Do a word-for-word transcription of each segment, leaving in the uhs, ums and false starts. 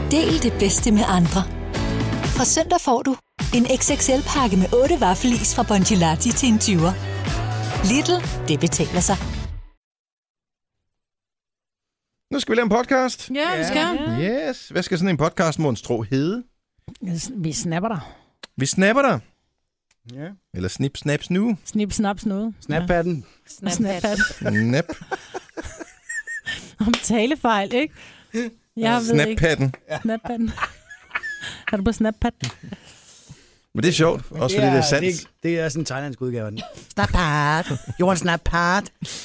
Del det bedste med andre. Fra søndag får du en X X L-pakke med otte vaffelis fra Bongelati til en tyver. Lidl, det betaler sig. Nu skal vi lave en podcast. Ja, vi skal. Yes. Hvad skal sådan en podcast, monstro, hedde? Vi snapper dig. Vi snapper dig. Ja. Eller snip, snap, snue. Snip, snap, snude. Snappatten. Ja. Snappat. Snap. Om talefejl, ikke? Jeg ved ikke. Snappatten. Snappatten. Er du på Snappat? Men det er sjovt. Også fordi det er sandt. Det, det er sådan en thailandsk udgave af den. Snappat. You want snappat?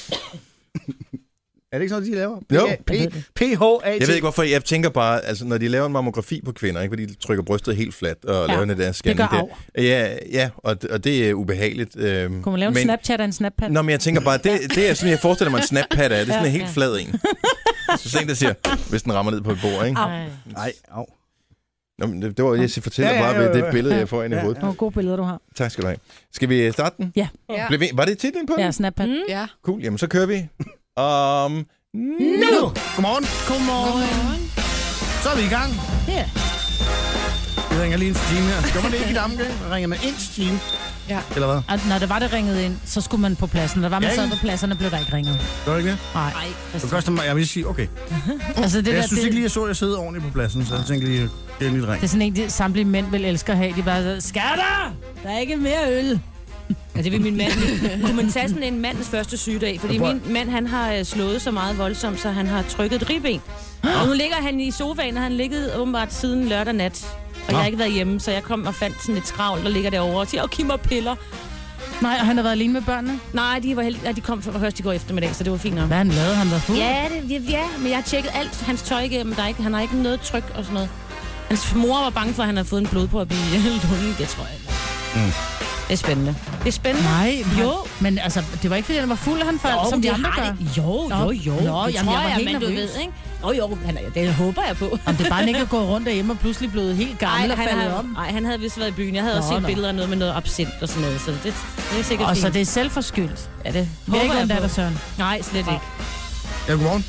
Er det ikke sådan, de laver? Jo. P H A T. Jeg ved ikke, hvorfor. Jeg tænker bare, altså når de laver en mammografi på kvinder, ikke, hvor de trykker brystet helt fladt og ja, laver den der scanning det der. Ja, ja og, og det er ubehageligt. Øhm, Kunne man lave en men, Snapchat af en Snappat? Nå, men jeg tænker bare, det, det er sådan, jeg forestiller mig en Snappat er. Det er sådan en helt flad en. Så sådan en, der siger, hvis den rammer ned på et bord, ikke? Nej, au. Nå, men det, det var, jeg fortæller ja, ja, bare ved det billede, jeg får ind i hovedet. Det var gode billeder, du har. Tak skal du have. Skal vi starte den? Ja. ja. Blev vi, var det titlen på den? Ja, Snappat. Mm. Ja. Cool, jamen så kører vi. Um, nu! Godmorgen. Godmorgen. Så er vi i gang. Ja. Yeah. Vi ringer lige en time her. Skal man det ikke i Damgø? Ringer man en time? Ja. Eller hvad? Og når det var, det ringede ind, så skulle man på pladsen. Når der var man ja, sad på pladserne, blev der ikke ringet. Gør det ikke det? Nej. Det koster mig, jeg vil sige, okay. altså, det jeg der, synes det, ikke lige, jeg så, at jeg sidder ordentligt på pladsen, så jeg tænkte lige, det er en lille ring. Det er sådan en, de samtlige mænd vil elske at have. De bare så, skatter! Der er ikke mere øl. Ja, det vil min mand. Kunne man tage sådan en mands første sygedag? Fordi min mand, han har slået så meget voldsomt, så han har trykket et ribben. Og nu ligger han i sofaen, og han ligget åbenbart siden lørdag nat. Og jeg har ikke været hjemme, så jeg kom og fandt sådan et skravl, der ligger derovre og siger, åh, giv mig piller. Nej, og han har været alene med børnene? Nej, de, var heldig, ja, de kom først i går eftermiddag, så det var fint nok. Hvad han lavede? Han var fuld? Ja, det, ja, men jeg har tjekket alt hans tøj igennem. Der er ikke, han har ikke noget tryk og sådan noget. Hans mor var bange for, at han havde fået en blodprop i lunden. Det tror jeg ikke. Mm. Det er spændende. Det er spændende. Nej, jo. Han, men altså, det var ikke, fordi han var fuld, han faldt, som de andre gør. Det. Jo, jo, jo. Nå, det jamen, tror jeg var jeg, helt men du nervøs. ved, ikke? Jo, jo, han, det håber jeg på. Om det bare ikke at gå rundt derhjemme og pludselig blevet helt gammel Ej, og han faldet havde, om. Nej, han havde vist været i byen. Jeg havde nå, også set nå. billeder af noget med noget absint og sådan noget, så det, det er sikkert og fint. så det er selvforskyldt. Ja, det håber håber jeg jeg på. på. Søren. Nej, slet ikke. Ja, godmorgen.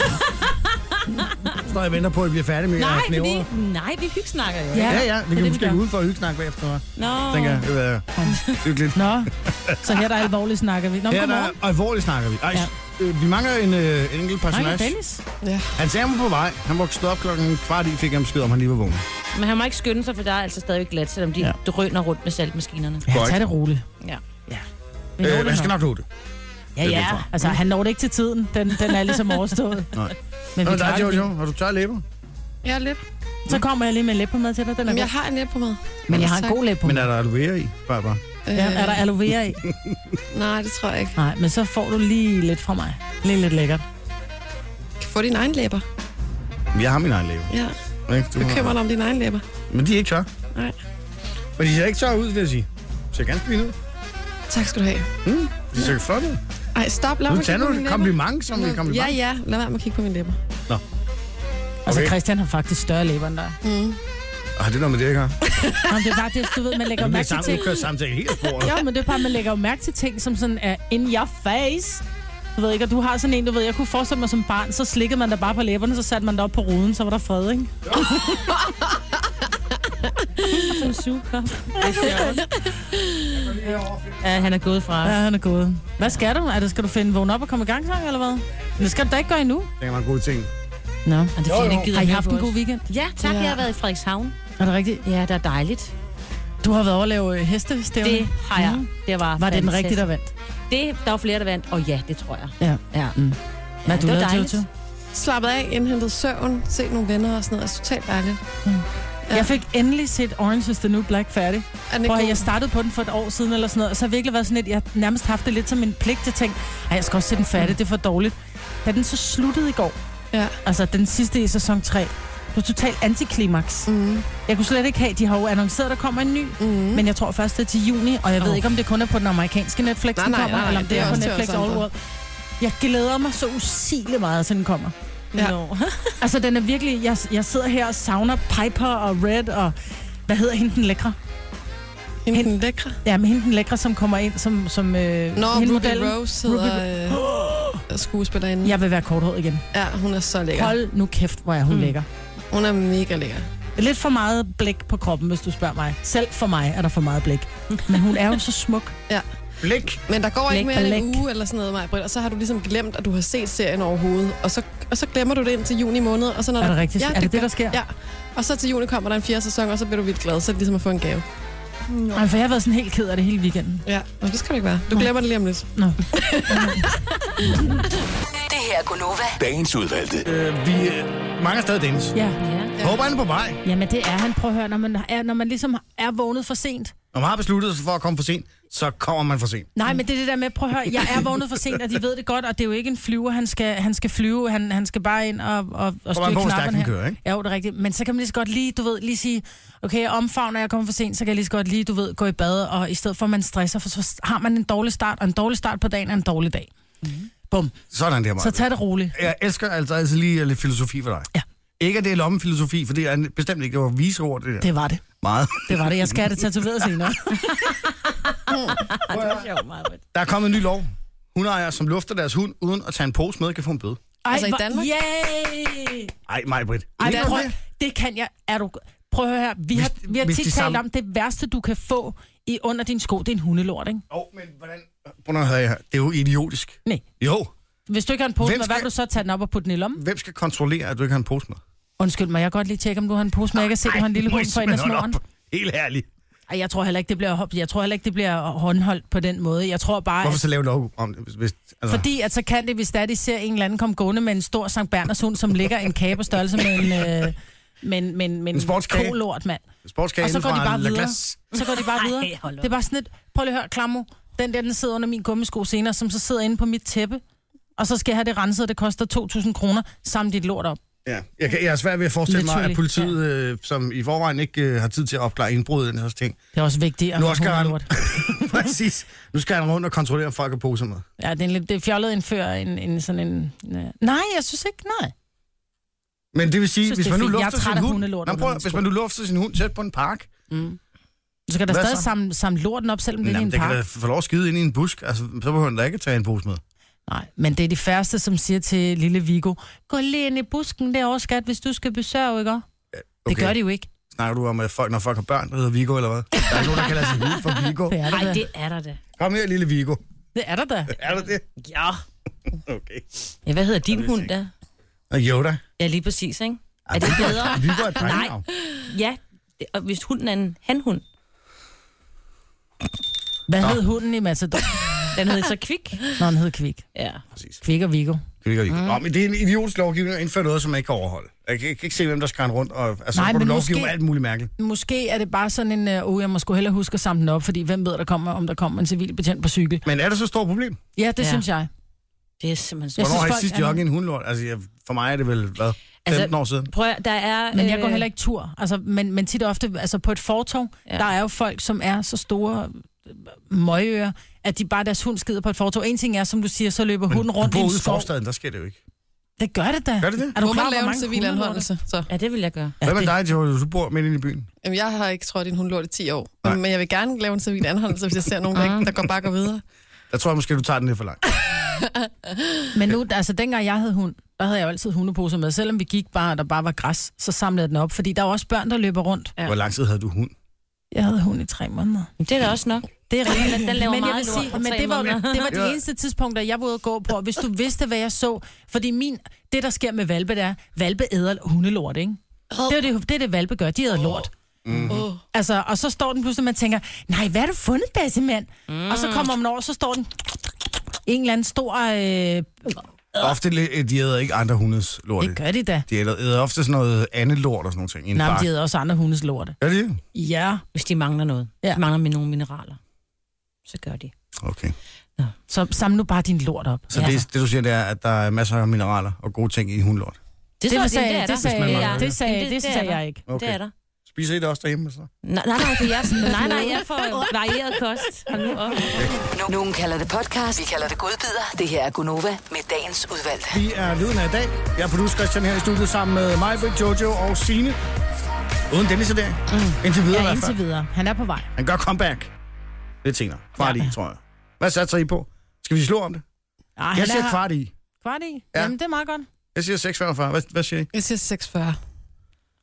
Så står jeg og venter på, at I bliver færdige med nej, at knævre. fordi, nej, vi hyggesnakker jo. Ja, ja, ja. Vi kan det, måske vi gå ud for at hyggesnakke bagefter. Nå. Tænker jeg, det vil være hyggeligt. Nå, så her der er alvorligt snakker vi. Nå, her godmorgen. der alvorligt snakker vi. Ej, Ja. øh, vi mangler en, øh, en enkelt Hej, personage. Dennis. Ja. Han sagde, han var på vej. Han var stået op klokken kvart i, fik han besked om, han lige var vågen. Men han må ikke skynde sig, for der er altså stadig glat, selvom de Ja. ja. drøner rundt med saltmaskinerne. Ja, tag det roligt. Ja. Ja. Vi når Øh, det han skal nok. nok nå det. Ja, det er ja. det for. Altså, han når det ikke til tiden. Den, den er ligesom overstået. Nej. Men Nå, vi der klarer er det Jojo. fint. Har du tør læber? Jeg er lidt. Så kommer jeg lige med en læbepomade til dig. Den er Jamen, jeg god. har en læb på mad. Men jeg har en Tak. god læbepomade. Men er der aloe vera i? Bare, bare. Øh, Ja, er der aloe vera i? Nej, det tror jeg ikke. Nej, men så får du lige lidt fra mig. Lige lidt lækkert. Du kan få dine egne læber. Men jeg har min egen læber. Ja. Ikke? Du Bekymrer dig om dine egne læber. Men de er ikke tør. Nej. Men de ser ikke tør ud, vil jeg sige. De ser ganske fint ud. Tak skal du have. Mm, de ser flot ud. Ej, stop. Lad Nu mig tager kigge på du mine et læber. kompliment som et Ja, kompliment. ja. Lad være med at kigge på mine læber. Nå. Altså, Okay. Christian har faktisk større læber end dig. Mm. Ah, det er noget med det, jeg har. Jamen, det er bare det, du ved, man lægger Nu bliver mærke til sammen, ting. nu kører samtalen helt af sporet. Ja, men det er bare, man lægger jo mærke til ting, som sådan er in your face. Du ved ikke, og du har sådan en, du ved, jeg kunne forestille mig som barn, så slikkede man der bare på læberne, så satte man der op på ruden, så var der fred, ikke? Sådan en sugekop. Ja, han er gået fra os. Ja, han er gået. Hvad skal du? Er det, skal du finde vågne op og komme i gang, sang, eller hvad? Det skal du da ikke gøre endnu. Det er en god ting. Nå. Og det er fordi, han gider Har I høre haft på en god os. weekend? Ja, tak. Ja. Jeg har været i Frederikshavn. Er det rigtigt? Ja, det er dejligt. Du har været over at lave hestestævne. Det har jeg. Mm. Det var Var det den fantastisk. rigtige, der vandt? Det, der var flere, der vandt. Og ja, det tror jeg. Ja. Ja. Mm. Hvad Ja, du det var lavede, dejligt. Jojo? Slappet af, indhentet søvn, set nogle venner og sådan noget. Altså, totalt dejligt. Mm. Ja. Jeg fik endelig set Orange is the New Black færdig. Er den ikke Hvor god? jeg startede på den for et år siden eller sådan noget, og så har jeg virkelig været sådan lidt, jeg har nærmest haft det lidt som en pligt til at tænke, ej, jeg skal også se den færdig, det er for dårligt. Da den så sluttede i går, Ja. altså den sidste i sæson tre, det var totalt antiklimaks. Mm. Jeg kunne slet ikke have, de har jo annonceret, at der kommer en ny, Mm. men jeg tror først det er til juni, og jeg ved Oh. ikke, om det kun er på den amerikanske Netflix, Nej, den nej, kommer, nej, eller om det det er er på også til Netflix os All andre. World. Jeg glæder mig så usigeligt meget, til den kommer. Ja. No. Altså, den er virkelig, jeg, jeg sidder her og savner Piper og Red og, hvad hedder hende den lækre? Hende den lækre. Ja, men hende den lækre, som kommer ind som, som øh, Nå, hende Ruby modellen. Rose hedder øh, skuespillerinde. Jeg vil være korthåret igen. Ja, hun er så lækker. Hold nu kæft, hvor er hun mm. lækker. Hun er mega lækker. Lidt for meget blæk på kroppen, hvis du spørger mig. Selv for mig er der for meget blæk. Men hun er jo så smuk. Ja. Blik. Men der går Blæk, ikke mere end en blæk. uge eller sådan noget, Maj-Brit, og så har du ligesom glemt, at du har set serien overhovedet. Og så, og så glemmer du det ind til juni måned. Og så når Er det der, rigtigt? Er det det, der sker? Ja. Og så til juni kommer der en fjerde sæson, og så bliver du vildt glad. Så er det ligesom at få en gave. Nej, for jeg har været sådan helt ked af det hele weekenden. Ja, og det skal du ikke være. Du glemmer det lige om lidt. Nå. Det her er Gunova. Dagens udvalgte. Øh, vi øh, mangler stadig Dennis. Ja. Ja. Håber han er på vej. Jamen det er han. Prøv at høre, når man, er, når man ligesom er vågnet for sent. Når man har besluttet sig for at komme for sent, så kommer man for sent. Nej, men det er det der med, prøv at høre, jeg er vågnet for sent, og de ved det godt, og det er jo ikke en flyver, han skal, han skal flyve, han, han skal bare ind og, og, og styre på, hvor stærkt knapperne den her. kører, ikke? Ja, jo, det er rigtigt. Men så kan man lige så godt lige, du ved, lige sige, okay, jeg omfavner, jeg kommer for sent, så kan jeg lige så godt lige, du ved, gå i bad, og i stedet for, at man stresser, for så har man en dårlig start, og en dårlig start på dagen er en dårlig dag. Mm-hmm. Bum. Sådan der, Maja. Så tag det roligt. Jeg elsker altså altid lige lidt filosofi for dig. Ja. Ikke at det er lommefilosofi, for det er bestemt ikke, det var vise ord, det der. Det var det. Meget. Det var det. Jeg skal have det tatoveret senere. Der er kommet en ny lov. Hundeejere, som lufter deres hund uden at tage en pose med, kan få en bøde. Ej, Altså i hvor- Danmark? Yay! Ej, Maj-Brit. Ej, Ikke prøv, det? det kan jeg. Er du... Prøv at høre her. Vi har, vi har hvis tit de talt samme- om, det værste, du kan få i under din sko, det er en hundelort, ikke? Åh, oh, men hvordan... Prøv at høre her. Det er jo idiotisk. Nej. Jo. Hvis du ikke har en pose Hvem med, hvad skal- vil du så tage den op og putte den i lommen? Hvem skal kontrollere, at du ikke har en pose med? Undskyld mig, jeg kan godt lige tjekke, om du har en pose med. Jeg kan se, at du har en lille må I hund for en af simpelthen holde snoren. op. Helt ærligt. Ej, jeg tror heller ikke, det bliver, jeg tror heller ikke, det bliver håndholdt på den måde. Jeg tror bare, Hvorfor at, så lave lov om det? Hvis, hvis, altså, fordi at så kan det, hvis der de ser en eller anden komme gående med en stor Sankt Berners hund, som ligger en kage på størrelse med en, øh, men, men, men En sportskage. kolort, mand. sportskage Og så går de fra bare La videre. Glace. Så går de bare videre. Ej, hold op. Det er bare sådan et, prøv lige at høre, Klammo, den der, den sidder under min gummisko senere, som så sidder inde på mit tæppe, og så skal jeg have det renset, det koster to tusind kroner, samt dit lort op. Ja. Jeg, kan, jeg er svært ved at forestille mig, Literally, at politiet, øh, som i forvejen ikke øh, har tid til at opklare indbrud og den her ting. Det er også vigtigt at Nu have skal han, hundelort. præcis. Nu skal han rundt og kontrollere, om folk har poser med. Ja, det er, en lidt, det er fjollet at indføre en, en sådan en... Øh, nej, jeg synes ikke, nej. Men det vil sige, Synes, hvis det er man nu fint. Jeg er lufter træt sin af hund... hundelort Nå, under prøv, mine hvis sko. man nu lufter sin hund tæt på en park, Så skal der Hvad stadig så? samle, samle lorten op, selvom det er i jamen, en det kan park. da få lov at skide ind i en busk. Altså, så behøver han da ikke tage en pose med. Nej, men det er de færreste, som siger til lille Viggo, gå lige ind i busken derovre, skat, hvis du skal besøge, ikke? Okay. Det gør de jo ikke. Snakker du om, at folk, når folk har børn, der hedder Viggo, eller hvad? Der er ikke nogen, der kalder sig hund for Viggo. Det er der Nej, da. det er der da. Kom her, lille Viggo. Det er der da. Er der det? Ja. Okay. Ja, hvad hedder din hund da? Og Yoda. Ja, lige præcis, ikke? Er det bedre? Viggo er et drengenavn. Ja, det- og hvis hunden er en hanhund, Hvad hed hunden i Matador? den hedder så Kvik. Nå, den hed Kvik. Ja. Præcis. Kvik og Viggo. Viggo, Viggo. Nå, men det er en idiotisk lovgivning at indføre noget, som man ikke kan overholde. Jeg kan, jeg kan ikke se, hvem der skal rende rundt. Og, altså, Nej, Nej, du men lovgive måske- om alt muligt mærkeligt. Måske er det bare sådan en, åh, uh, jeg må sgu hellere huske at samle den op, fordi hvem ved, der kommer, om der kommer en civilbetjent på cykel. Men er det så et stort problem? Ja, det Ja. ja. synes jeg. Det er simpelthen så. Jeg Hvornår synes, har I folk sidst er- jogget en hundlort? Altså, jeg, for mig er det vel, hvad, Altså, femten år siden? Prøv at, der er... Men jeg går øh, heller ikke tur. Altså, men, men tit og ofte, altså på et fortov, Ja. ja. der er jo folk, som er så store øh, møgører, at de bare deres hund skider på et fortov. En ting er, som du siger, så løber hunden rundt du i bor en ude i skov. forstaden, der sker det jo ikke. Det gør det da. Gør det det? Er du Må klar, man hvor lave en mange civil hundelorte? anholdelse, så? Ja, det vil jeg gøre. Hvad med det- dig, Jojo? Du bor midt inde i byen. Jamen, jeg har ikke trådt i en hundlort i ti år. Nej. Men jeg vil gerne lave en civil anholdelse, hvis jeg ser nogen, der, ikke, der går bare går videre. Der tror jeg måske, du tager den lidt for langt. Men nu, altså dengang jeg havde hund, der havde jeg jo altid hundeposer med. Selvom vi gik bare, og der bare var græs, så samlede jeg den op. Fordi der er også børn, der løber rundt. Ja. Hvor lang tid havde du hund? Jeg havde hund i tre måneder. Det er da også nok. Det er rigtigt. Den laver men jeg meget vil lort sige, på men tre det var, måneder. det var de Ja. eneste tidspunkter, jeg var ude at gå på. Hvis du vidste, hvad jeg så. Fordi min, det, der sker med valpe, det er, valpe æder hundelort, ikke? Det er det, det, er det valpe gør. De æder lort. Mm. Oh. Altså, og så står den pludselig, man tænker, nej, hvad har du fundet, Bassemand? Mm. Og så kommer man over, så står den en eller anden stor... Øh, Ofte li- de æder ikke andre hundes lort. det gør de da. De æder, æder ofte sådan noget andet lort og sådan noget ting. i en Nej, men park. de æder også andre hundes lorte. Gør de det? Ja. Hvis de mangler noget. Ja. De mangler med nogle mineraler. Så gør de. Okay. Så samle nu bare din lort op. Så Ja. det, det, du siger, det er, at der er masser af mineraler og gode ting i en hundlort. Det, Det så- sagde- er det der. sagde- Det er- det sagde- det er sagde der. jeg ikke. Okay. Det er der. Spiser I det også derhjemme? Så? Nej, nej, nej, for jeg, nej, nej, jeg får varieret kost. Hold nu op. No- Nogen kalder det podcast, vi kalder det godbider. Det her er Gunova med dagens udvalgte. Vi er lyden af i dag. Jeg er producer Christian her i studiet sammen med mig, Jojo og Signe. Uden Dennis i dag. Mm. Indtil videre i Ja, hvert fald. indtil videre. Han er på vej. Han gør comeback. Lidt senere. Kvart Ja. i, tror jeg. Hvad satser I på? Skal vi slå om det? Ej, Jeg han siger er kvart i. Kvart i? Ja. Jamen, det er meget godt. Jeg siger seks femogfyrre. Hvad, hvad siger I? Jeg siger seks fyrre.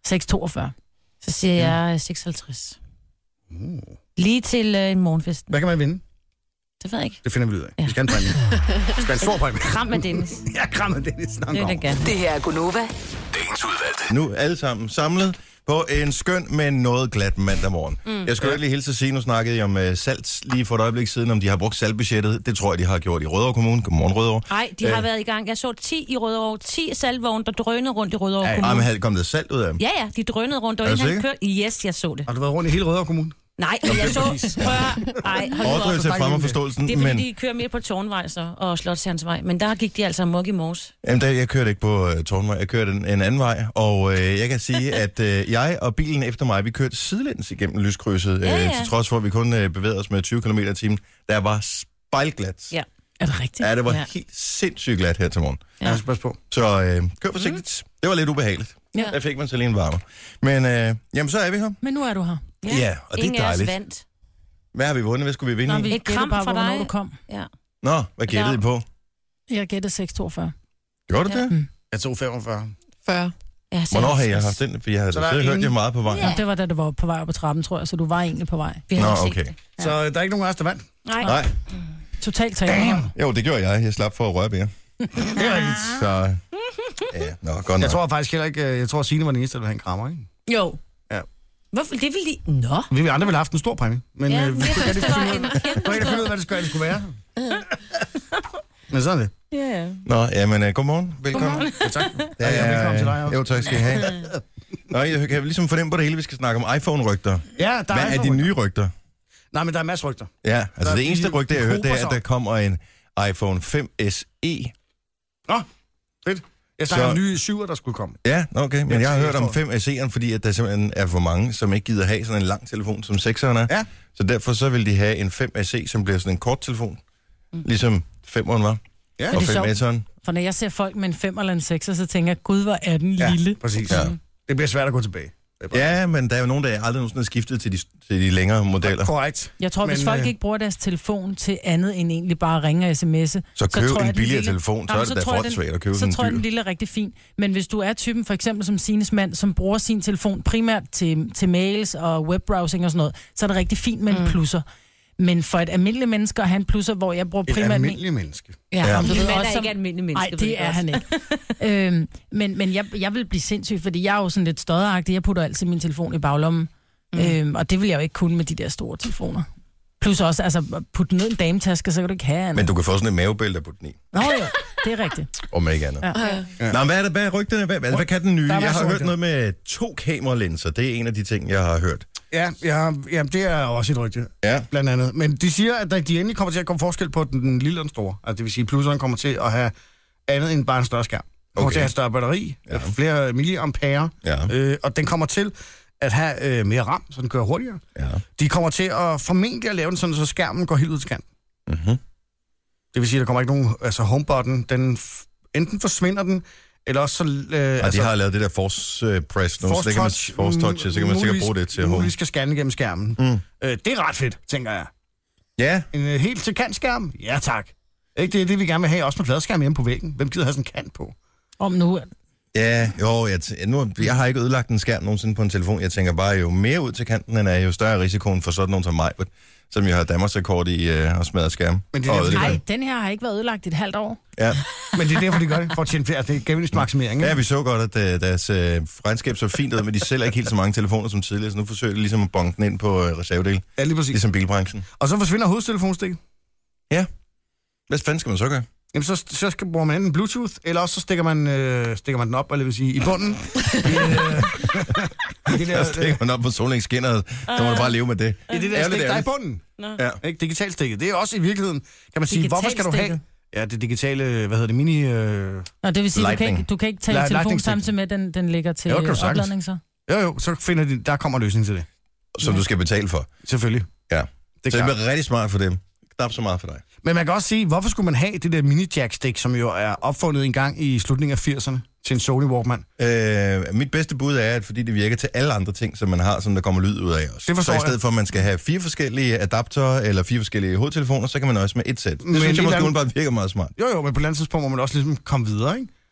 seks toogfyrre. Så siger jeg seksoghalvtreds. Uh. Lige til øh, en morgenfest. Hvad kan man vinde? Det ved jeg ikke. Det finder vi ud af. Ja. Vi skal have en præmie. Vi skal have en stor præmie. Kram med Dennis. Ja, kram med Dennis. Det vil jeg gerne. Det her er Gunova. Dagens udvalgte. Nu alle sammen samlet på en skøn, men noget glat mandag morgen. Mm. Jeg skulle ikke lige hilse at sige, nu snakkede jeg om uh, salt lige for et øjeblik siden, om de har brugt saltbudgettet. Det tror jeg, de har gjort i Rødovre Kommune. Godmorgen, Rødovre. Nej, de har Æh. været i gang. Jeg så ti i Rødovre. ti saltvogne, der drønede rundt i Rødovre Kommune. Ej, men havde kommet salt ud af dem? Ja, ja, de drønede rundt. Og han kørte. Yes, jeg så det. Har du været rundt i hele Rødovre Kommune? Nej, jeg så... Prøv Ej, hold Overdrivelse frem og forståelsen. Det er fordi, men... de kører mere på Tårnvej så, og Slotsherrensvej. Men der gik de altså amok i morges. Jamen, der, jeg kørte ikke på uh, Tårnvej. Jeg kørte en, en anden vej. Og uh, jeg kan sige, at uh, jeg og bilen efter mig, vi kørte sidelæns igennem lyskrydset. Ja, ja. Uh, til trods for, at vi kun uh, bevægede os med tyve kilometer i timen. Der var spejlglat. Ja. Er det rigtigt? Ja, det var ja. helt sindssygt glat her til morgen. Ja, ja pas på. Så uh, kør forsigtigt. Mm. Det var lidt ubehageligt. Ja. Der fik man så lige en varme. Men uh, jamen, så er vi her. Men nu er du her. Ja, ja og det Ingen er dejligt. vandt. Hvad har vi vundet? Hvad skulle vi vinde Nå, i? vi Et kram bare, fra hvornår dig. du kom. Ja. Nå, hvad gættede I på? Jeg gættede seks toogfyrre. Gjorde du Ja. det? Mm. Jeg tog femogfyrre. fyrre. Ja, Hvornår har jeg haft den? For jeg havde Så der er hørt ingen- jer meget på vej. Ja. Det var da det var på vej op ad trappen, tror jeg, så du var egentlig på vej. Vi Nå, har ikke okay. set det. Så øh, der er ikke nogen af os, der vandt. Nej. Nej, Totalt taber. jo, det gjorde jeg. Jeg slap for at røre ved. Det er rigtigt. Så, ja, nå, godt nok. Jeg tror faktisk heller ikke, øh, jeg tror, at Signe var den eneste, der ville have en krammer, ikke? Jo. Ja. Hvorfor? Det ville de... Nå. Vi andre ville have haft en stor præmie. Men Ja, øh, vi jeg kunne synes, ikke det var finde en ud af, kæmpe kunne ikke finde ud af, hvad det skulle, det skulle være. Men sådan er det. Ja, ja. Nå, jamen, uh, godmorgen. Velkommen. Godmorgen. Ja, tak. Ja, Ja, velkommen til dig også. Jo, tak skal I have. Nå, jeg kan ligesom fornemme på det hele, vi skal snakke om iPhone-rygter. Ja, der Hvad er de iPhone-rygter. nye rygter? Nej, men der er masser af rygter. Ja, altså Der er det eneste de rygte, jeg har hørt, det er, hober at der kommer en iPhone fem S E. Nå, fedt. Jeg snakker Så- om nye syver, der skulle komme. Ja, okay, men Ja, jeg har jeg hørt om tror- fem S'eren, fordi at der simpelthen er for mange, som ikke gider have sådan en lang telefon, som sekseren er. Ja. Så derfor så vil de have en fem S E, som bliver sådan en kort telefon. Ligesom femeren var. Ja. Og det er fem sjovt. S'eren. For når jeg ser folk med en fem eller en sekser, så tænker jeg, gud, hvor er den Ja, lille. præcis. Ja. Det bliver svært at gå tilbage. Det er bare- Ja, men der er jo nogen, der aldrig nogensinde har skiftet til de, til de længere modeller. Korrekt. Jeg tror, hvis Men, folk øh, ikke bruger deres telefon til andet end egentlig bare at ringe og sms'e, Så så køb tror jeg, en den billigere lille- telefon, så Nå, er men det da tror jeg, frygtelig svært at købe Så sådan tror jeg, en den dyr. lille er rigtig fin. Men hvis du er typen, for eksempel som Sines mand, som bruger sin telefon primært til, til mails og webbrowsing og sådan noget, så er det rigtig fint med en plusser. Men for et almindeligt menneske at have en plusser, hvor jeg bruger Et primært... almindeligt menneske. Ja, Ja. om du Min ved, mand også er som- ikke almindelig menneske. Nej, ved det jeg er godt. han ikke. øhm, men men jeg, jeg vil blive sindssyg, fordi jeg er jo sådan lidt stodderagtig. Jeg putter altid min telefon i baglommen. Mm. Øhm, og det vil jeg jo ikke kunne med de der store telefoner. Plus også, altså, putte den ned i en dametaske, så kan du ikke have andet. Men du kan få sådan et mavebælte på den i, Nå jo, det er rigtigt. om ikke andet. Ja. Ja. Nå, men hvad er det? Hvad er rygterne? Hvad, hvad, hvad kan den nye? Der er Jeg masser har af hørt rygter. noget med to kameralinser. Det er en af de ting, jeg har hørt. Ja, ja, ja, det er også et rygte, Ja. blandt andet. Men de siger, at der- de endelig kommer til at komme forskel på den, den lille og den store. Altså det vil sige, at plusseren kommer til at have andet end bare en større skærm. Den kommer Okay. til at have større batteri, Ja. ja. flere milliampere, Ja. øh, og den kommer til at have øh, mere RAM, så den kører hurtigere. Ja. De kommer til at formentlig at lave den sådan, så skærmen går helt ud til kanten. Mm-hmm. Det vil sige, at der kommer ikke nogen, altså homebutton, den f- enten forsvinder den, eller også så... Øh, Og de har lavet det der force uh, press nu, så det kan man, force touch, så kan man sikkert bruge det til home. Vi skal scanne gennem skærmen. Mm. Øh, det er ret fedt, tænker jeg. Ja, En øh, helt til kant skærm? Ja, tak. Ikke det er det, vi gerne vil have, også med fladskærm hjemme på væggen. Hvem gider have sådan en kant på? Om nu... ja, jo, jeg, t- nu, jeg har ikke ødelagt en skærm nogensinde på en telefon. Jeg tænker bare, jo mere ud til kanten den er, jo større er risikoen for sådan nogen som mig, som jo har Danmarks rekord i øh, at smadre skærm. Men det er Og derfor, de ødelægge Nej, den her har ikke været ødelagt i et halvt år. den. Ja. Men det er derfor, de gør det, for at tjene flere. Det er gevinstmaksimering, Ja, ikke? vi så godt, at uh, deres uh, regnskab så fint ud, men de sælger ikke helt så mange telefoner som tidligere, så nu forsøger de ligesom at bonke den ind på uh, reservedel, Ja, lige præcis. ligesom bilbranchen. Og så forsvinder hovedtelefonstikket. Hvad fanden skal man så gøre? Jamen, så, så skal, bruger man enten Bluetooth, eller også så stikker man, øh, stikker man den op, eller vil sige, i bunden. I, øh, i det Der der, stikker man op på solingsskinnet, så må du bare leve med det. i det der Ærgerligt, stik, der er i ærgerligt. bunden. Ja. Ikke? Digitalstikket. Det er også i virkeligheden, kan man sige, hvorfor skal du have... Digitalstikket? Ja, det digitale, hvad hedder det, mini... Øh... Nå, det vil sige, du kan, Lightning. ikke, du kan ikke tale Li- telefon lightning stick. samtidig med, at den, den ligger til Jo, kan du sagtens. opladning så. Jo, jo, så finder de, der kommer løsning til det. Som du skal betale for. Selvfølgelig. Ja. Det Så er det klart. bliver rigtig smart for dem. Knap så meget for dig. Men man kan også sige, hvorfor skulle man have det der mini-jack-stik, som jo er opfundet en gang i slutningen af firserne til en Sony Walkman? Øh, mit bedste bud er, at fordi det virker til alle andre ting, som man har, som der kommer lyd ud af også. Det forstår så i jeg. stedet for, at man skal have fire forskellige adapter eller fire forskellige hovedtelefoner, så kan man også med et sæt. Det Men synes jeg et måske eller andet- bare virker meget smart. Jo, jo, men på et eller andet tidspunkt må man også ligesom komme videre, ikke?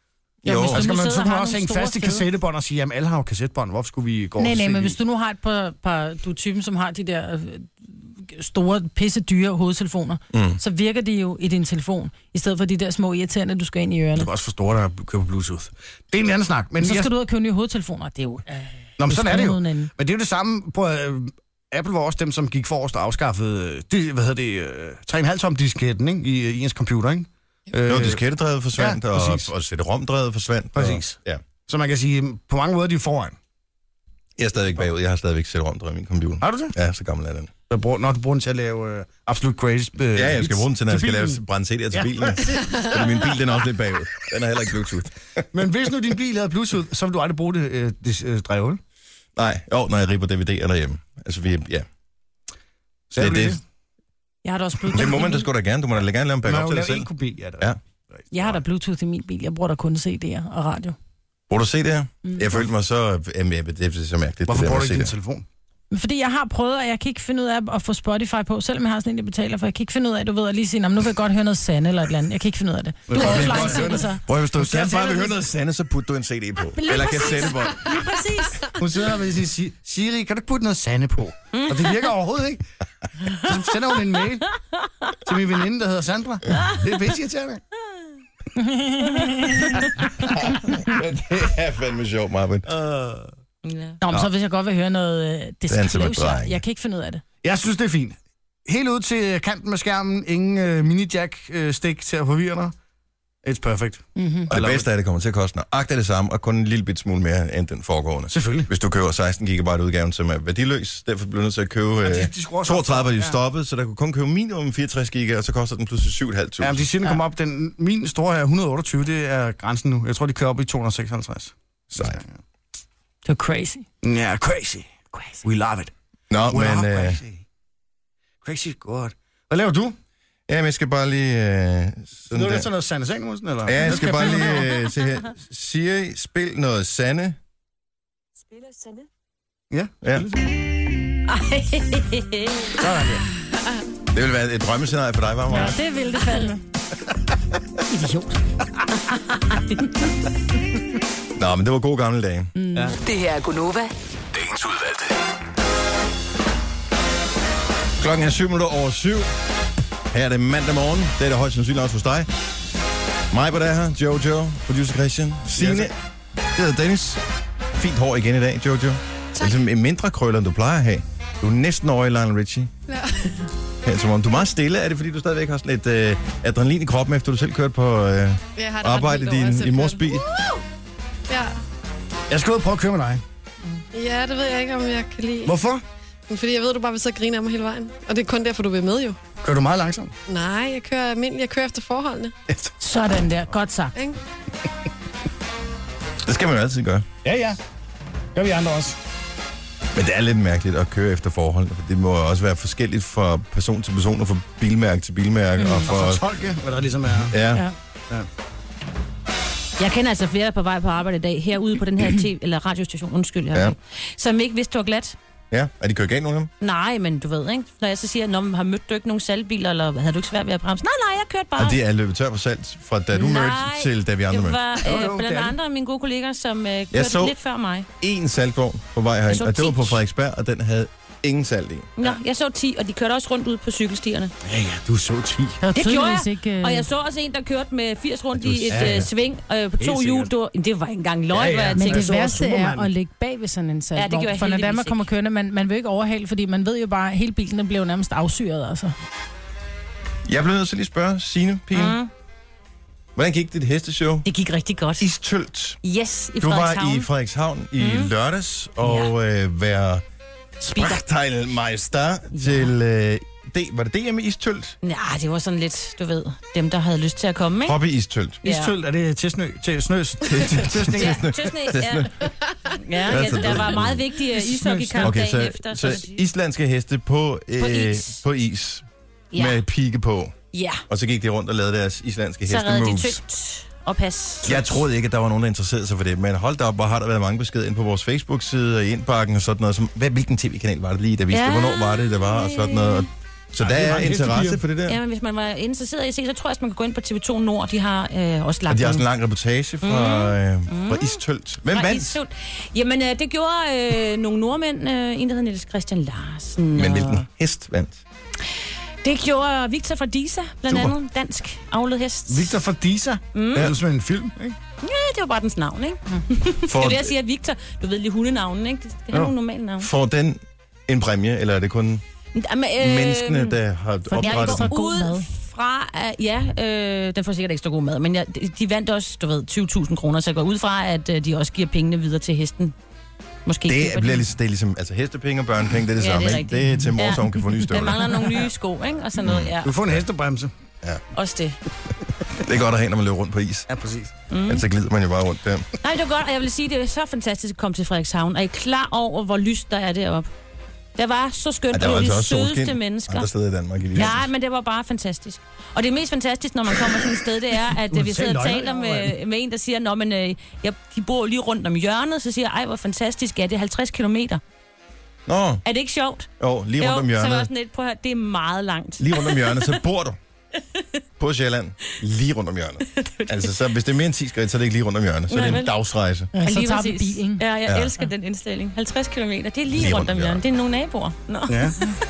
Jo, hvis du Altså, nu man, sidder så og kan man har også nogle hænge store fast i fede- kassettebånd og sige, jamen alle har jo kassettebånd, hvorfor skulle vi gå Nej, og nej, se men det? hvis du nu har et par, par du er typen, som har de der øh, store, pisse dyre hovedtelefoner, mm. så virker de jo i din telefon, i stedet for de der små irriterende, du skal ind i ørerne. Du kan også forstå, der køber Bluetooth. Det er en anden snak. Men Så jeg... skal du ud og købe nye hovedtelefoner. Det er jo... Øh, Nå, men sådan er det jo. uden ende. Men det er jo det samme på... Øh, Apple var også dem, som gik forrest og afskaffede... Det, hvad hedder det? Øh, tre komma fem tom disketten, ikke? I, I ens computer, ikke? Jo, Øh, diskettedrevet forsvandt, ja, og, præcis. og C D-rom-drevet forsvandt. Præcis. Og, ja. Så man kan sige, på mange måder er de foran. Jeg er stadigvæk bagud. Jeg har stadigvæk C D-rom-drevet i min computer. Har du det? Ja, så gammel er den. Du bruger, når du bruger den til at lave øh, absolut greatest... Øh, Ja, jeg skal bruge den til, når jeg skal bilen. lave brænde C D'er til Ja. bilen. Fordi min bil, den er også lidt bagud. Den er heller ikke Bluetooth. Men hvis nu din bil havde Bluetooth, så vil du aldrig bruge det, øh, det øh, drev, ikke? Nej, jo, når jeg ripper D V D'er derhjemme. Altså, vi, ja. Så Det, er det, det. Jeg har da også Bluetooth. det må i man da min- sgu da gerne. Du må da gerne lave en Man backup har jo til dig lavet selv. en kopi af det. Ja. Jeg har da Bluetooth i min bil. Jeg bruger da kun C D'er og radio. Bruger du C D'er? Mm. Jeg følte mig så... Jamen, jeg- det er så mærkeligt. Hvorfor det der bruger du med ikke din C D'er. telefon? Men fordi jeg har prøvet, og jeg kan ikke finde ud af at få Spotify på, selvom jeg har sådan en, jeg betaler for. Jeg kan ikke finde ud af, du ved, at lige sige, "Nå, men nu vil jeg godt høre noget Sande eller et eller andet. Jeg kan ikke finde ud af det. Du har offline Sande, så. Prøv, hvis du gerne sidder bare vil og- høre noget Sande, så put du en C D på. Lige Eller præcis. kassettebånd. Lige præcis. Hun sidder og vil sige, Siri, kan du ikke putte noget sande på? Mm. Og det virker overhovedet ikke. Så sender hun en mail til min veninde, der hedder Sandra. Det er pisse irriterende. Det er fandme sjovt, Marvin. Ja. Nå, men så hvis jeg godt vil høre noget uh, Danse med disclosure. drenge. Jeg kan ikke finde ud af det. Jeg synes, det er fint. Helt ud til kanten med skærmen. Ingen uh, mini-jack-stik til at forvirre dig. It's perfect. Mm-hmm. Og det bedste er, at det kommer til at koste nøjagtigt det samme, og kun en lille bit smule mere end den foregående. Selvfølgelig. Hvis du køber seksten gigabyte udgaven, som er værdiløs, derfor bliver du nødt til at købe de- øh, de skruer også toogtredive, og de er op. Ja. stoppet, så der kunne kun købe minimum fireogtres giga, og så koster den pludselig syv tusind fem Ja, hundrede. men de siger, den kommer op. Den, min store her, et hundrede og otteogtyve, det er grænsen nu. Jeg tror, de kører op i to hundrede og seksoghalvtreds. Sejt. Det er crazy. Ja, crazy. Crazy. We love it. Nå, We men love øh, crazy. Crazy good. Hvad laver du? jamen, jeg skal bare lige... Øh, sådan Nu er det der. sådan noget Sande Sengmusen, eller? Ja, jeg Hvad skal bare finde ud af? lige øh, se her. Siri, spil noget Sande. Spiller Sande? Ja, Ja. sådan der. Det ville være et drømmescenarie for dig, var Ja, det? det vil det fandme. Idiot. Nå, men det var gode gamle dage. Mm. Ja. Det her er Gunova. Dagens udvalgte. Klokken er syv minutter over syv. Her er det mandag morgen. Det er det højst sandsynligt også hos dig. Mig på der her, Jojo, producer Christian, Signe, Yes. jeg hedder Dennis. Fint hår igen i dag, Jojo. Tak. Altså en mindre krøller, end du plejer at have. Du er næsten over i Lionel Richie. Ja. Ja, som om du er meget stille. Er det, fordi du stadigvæk har sådan lidt øh, adrenalin i kroppen, efter du selv kørte på øh, Jeg har det ret arbejde vildt over, at jeg din, selv i mors kørte. bil? Ja. Jeg skal ud og prøve at køre med dig. ja, det ved jeg ikke, om jeg kan lide. Hvorfor? Men fordi jeg ved, at du bare vil sidde og grine af mig hele vejen. Og det er kun derfor, du vil med jo. Kører du meget langsomt? Nej, jeg kører almindeligt. Jeg kører efter forholdene. Sådan der. Godt sagt. Ikke? Det skal man jo altid gøre. Ja, ja. Gør vi andre også. Men det er lidt mærkeligt at køre efter forhold. For det må også være forskelligt fra person til person, og fra bilmærke til bilmærke. Mm. Og for, Og fortolke, hvad der ligesom er. ja. Ja. Jeg kender altså flere på vej på arbejde i dag, herude på den her tv, eller radiostation, undskyld, jeg Ja. ja. som ikke vidste, det var glat. Ja, er de kørt galt nogle af dem? Nej, men du ved, ikke? Når jeg så siger, "Nå, men har mødt du ikke nogen salgbiler, eller havde du ikke svært ved at bremse?" Nej, nej, jeg kørte bare. Og de er løbet tør for salt, fra da du Nej, mødte til da vi andre det mødte. var Jo, øh, jo, det blandt er det. andre mine gode kolleger, som øh, kørte så- lidt før mig. En saltvogn på vej herind, så og det var ti. på Frederiksberg, og den havde ingen salt i. Nå, jeg så ti, og de kørte også rundt ud på cykelstierne. Ja, ja, du så ti. Det, var Det gjorde jeg, tydeligvis ikke, øh, og jeg så også en, der kørte med firs rundt Ja, du- i et ja, ja. øh, sving øh, på to Helt hjul. sikkert. Det var, det var ikke engang løgn, Ja, ja, hvor jeg Men tænkte. det så værste Superman. er at ligge bag ved sådan en saltvogn. Ja, det gjorde jeg for når heldigvis man kommer ikke. kørende, man, man vil ikke overhale, fordi man ved jo bare, at hele bilen den bliver nærmest afsyret. Altså. Jeg blev nødt til lige at spørge Signe, pigen. Mm, Hvordan gik dit hesteshow? det gik rigtig godt. Istølt. Yes, i Du var Frederikshavn. i Frederikshavn i Mm. lørdags, og øh, være Speaker. Sprachteilmeister til... Øh, D, var det D M i Istølt? Nej, det var sådan lidt, du ved, dem, der havde lyst til at komme, ikke? Hobby Istølt. Ja. Istølt, er det til snø? Til snø? Til, til, til snø? Ja, tøsne, ja. Ja, ja, der var meget vigtige ishockeykamp Okay, dagen så, efter. så islandske heste på, øh, På is. på is Ja, med pigge på. ja. Og så gik de rundt og lavede deres islandske Så redde de hestemoves. tyndt og pas. Jeg troede ikke, at der var nogen, der interesserede sig for det, men hold da op, hvor har der været mange beskeder ind på vores Facebook-side og i indbakken og sådan noget. Som, hvad, hvilken tv-kanal var det lige, der viste Ja. det? Hvornår var det, der var og sådan noget. Og Så der det var er en interesse hestepige. for det der? Ja, men hvis man var interesseret i at se, så tror jeg, at man kan gå ind på T V to Nord. De har øh, også lagt Og de har også en nogle- lang reportage fra, øh, fra Istølt. Hvem fra vandt? Ishøj. Jamen, øh, det gjorde øh, nogle nordmænd. Øh, en, der hedder Niels Christian Larsen. Men og- hvilken hest vandt? Det gjorde Victor fra Disa, blandt Super. andet. Dansk avlet hest. Victor fra Disa. Mm. Det er jo som en film, ikke? Ja, det var bare dens navn, ikke? For, Det er det, jeg siger, Victor. Du ved lige hundenavnen, ikke? Det skal have nogle normale navne. får den en præmie, eller er det kun Jamen, øh, menneskene, der har Jeg oprettet går den? god ud mad. fra, at, ja, øh, den får sikkert ekstra god mad, men ja, de- de vandt også, du ved, tyve tusind kroner, så jeg går ud fra, at øh, de også giver pengene videre til hesten. Måske Det køber bliver de- ligesom, det er ligesom, altså hestepenge og børnepenge, det er det Ja, samme, det er ikke? rigtigt. Det er til mor, Ja. som kan få nye Der støvler. mangler nogle nye sko, ikke? Og sådan noget, ja. Du får en hestebremse. Også det. Det er godt at have, når man løber rundt på is. Ja, præcis. Mm. Ellers så glider man jo bare rundt der. Nej, det var godt, og jeg vil sige, det er så fantastisk at komme til Frederikshavn. Er I klar over, hvor lyst der er deroppe? Der var så skønt, Ja, der og var det altså var de også sødeste solskin mennesker. andre steder i Danmark i Ja, men det var bare fantastisk. Og det mest fantastiske, når man kommer sådan et sted, det er, at øh, vi sidder og taler med, med en, der siger, Nå, men øh, jeg, de bor lige rundt om hjørnet, så siger jeg, ej, hvor fantastisk, ja, det er halvtreds kilometer. Nå, Er det ikke sjovt? jo, lige rundt om jo, så var jeg hjørnet. sådan lidt på her, det er meget langt. Lige rundt om hjørnet, så bor du på Sjælland. Lige rundt om hjørnet. Altså, så hvis det er mere end ti skridt, så er det ikke lige rundt om hjørnet. Så er Nej, det en vel? dagsrejse. Ja, så Lige tager vi præcis. bilen. Ja, jeg Ja. elsker den indstilling. halvtreds kilometer, det er lige, Lige rundt om hjørnet. Det er nogle naboer. Nå. Ja,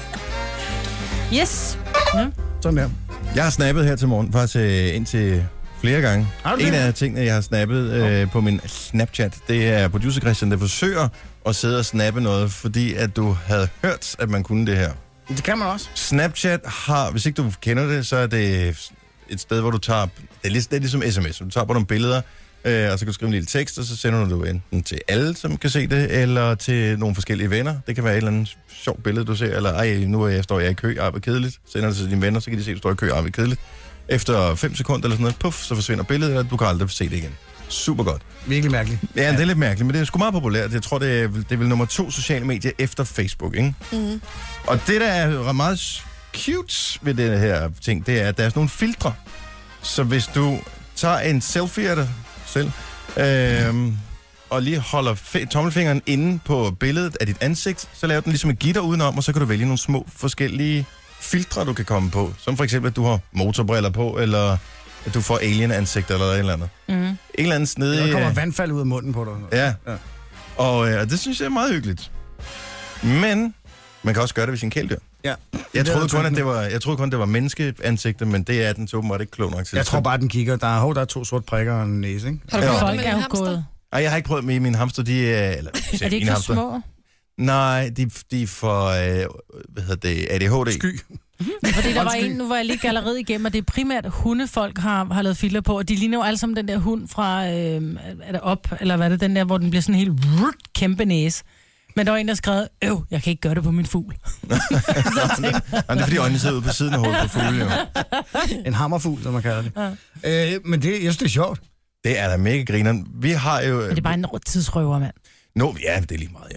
Yes. sådan der. Jeg har snappet her til morgen, faktisk øh, indtil flere gange. Har du En det? af tingene, jeg har snappet øh, på min Snapchat, det er producer Christian, der forsøger at sidde og snappe noget, fordi at du havde hørt, at man kunne det her. Det kan man også. Snapchat har, hvis ikke du kender det, så er det et sted, hvor du tager, det er, lig, det er ligesom sms, du tager på nogle billeder, øh, og så kan du skrive en lille tekst, og så sender du enten til alle, som kan se det, eller til nogle forskellige venner. Det kan være et eller andet sjovt billede, du ser, eller ej, nu er jeg, står jeg i kø, ej, hvor kedeligt. Sender det til dine venner, så kan de se, at du står i kø, ej, hvor kedeligt. Efter fem sekunder eller sådan noget, puff, så forsvinder billedet, og du kan aldrig se det igen. Super godt. Virkelig mærkeligt. Ja, det er lidt mærkeligt, men det er sgu meget populært. Jeg tror, det er, det er vel nummer to sociale medier efter Facebook, ikke? Mm. Og det, der er meget cute ved det her ting, det er, at der er sådan nogle filtre. Så hvis du tager en selfie af dig selv, øhm, og lige holder fe- tommelfingeren inde på billedet af dit ansigt, så laver den ligesom et gitter udenom, og så kan du vælge nogle små forskellige filtre, du kan komme på. Som for eksempel, at du har motorbriller på, eller at du får alien-ansigter, eller et eller andet. Mm. En eller anden snedig... Der kommer vandfald ud af munden på dig. Ja. Ja. ja. Og øh, det synes jeg er meget hyggeligt. Men man kan også gøre det ved sin kæledyr. Ja. Jeg Det troede, er kun, at tænkt det var, jeg troede kun, det var menneskeansigter, men det er den så åbenbart ikke klog nok til. Jeg tror bare, den kigger. Der er, hov, der er to sorte prikker og en næse, ikke? Har du Ja. prøvet det Folk med er en jo hamster? gået. Ej, jeg har ikke prøvet med mine hamster, de er... Eller, Er det ikke for små? Nej, de, de er for, øh, hvad hedder det, A D H D. Sky. Fordi der var Undskyld. en, nu var jeg lige galleriet igennem, og det er primært hundefolk har, har lavet filter på, og de ligner jo alle sammen den der hund fra, øh, er det op, eller hvad er det, den der, hvor den bliver sådan helt rrrt, kæmpe næse. Men der var en, der skrev, øv, jeg kan ikke gøre det på min fugl. Jamen, det er fordi øjnene sidder ude på siden af hovedet på fugle, jo. En hammerfugl, som man kalder det. Ja. Øh, men det, jeg synes, det er sjovt. Det er da mega grineren. Vi har jo... Men det er bare en tidsrøver, mand. Nå, ja, det er lige meget, jo.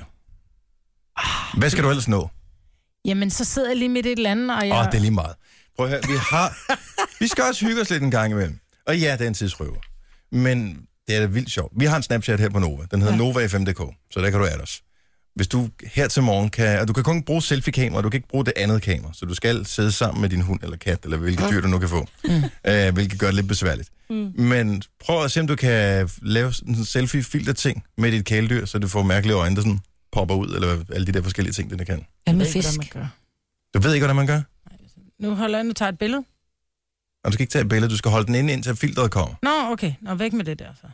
Hvad skal du ellers nå? Jamen, så sidder jeg lige midt i et eller andet, og Åh, jeg... oh, det er lige meget. Prøv at høre, vi har... Vi skal også hygge os lidt en gang imellem. Og ja, det er en tidsrøver. Men det er da vildt sjovt. Vi har en Snapchat her på Nova. Den hedder ja. Nova F M punktum d k. Så der kan du adde os. Hvis du her til morgen kan... Og du kan kun bruge selfie-kamera, du kan ikke bruge det andet kamera. Så du skal sidde sammen med din hund eller kat, eller hvilket dyr du nu kan få. Mm. Uh, hvilket gør det lidt besværligt. Mm. Men prøv at se, om du kan lave sådan en selfie-filter-ting med dit kæledyr, så du får mærkelige øjne, der sådan popper ud, eller alle de der forskellige ting, det kan. Hvad med Jeg ved ikke, fisk? hvordan man gør. Du ved ikke, hvordan man gør? Nu holder jeg, nu tager jeg et billede. Og du skal ikke tage et billede, du skal holde den inde, indtil filteret kommer. Nå, okay. Nå, væk med det der, så.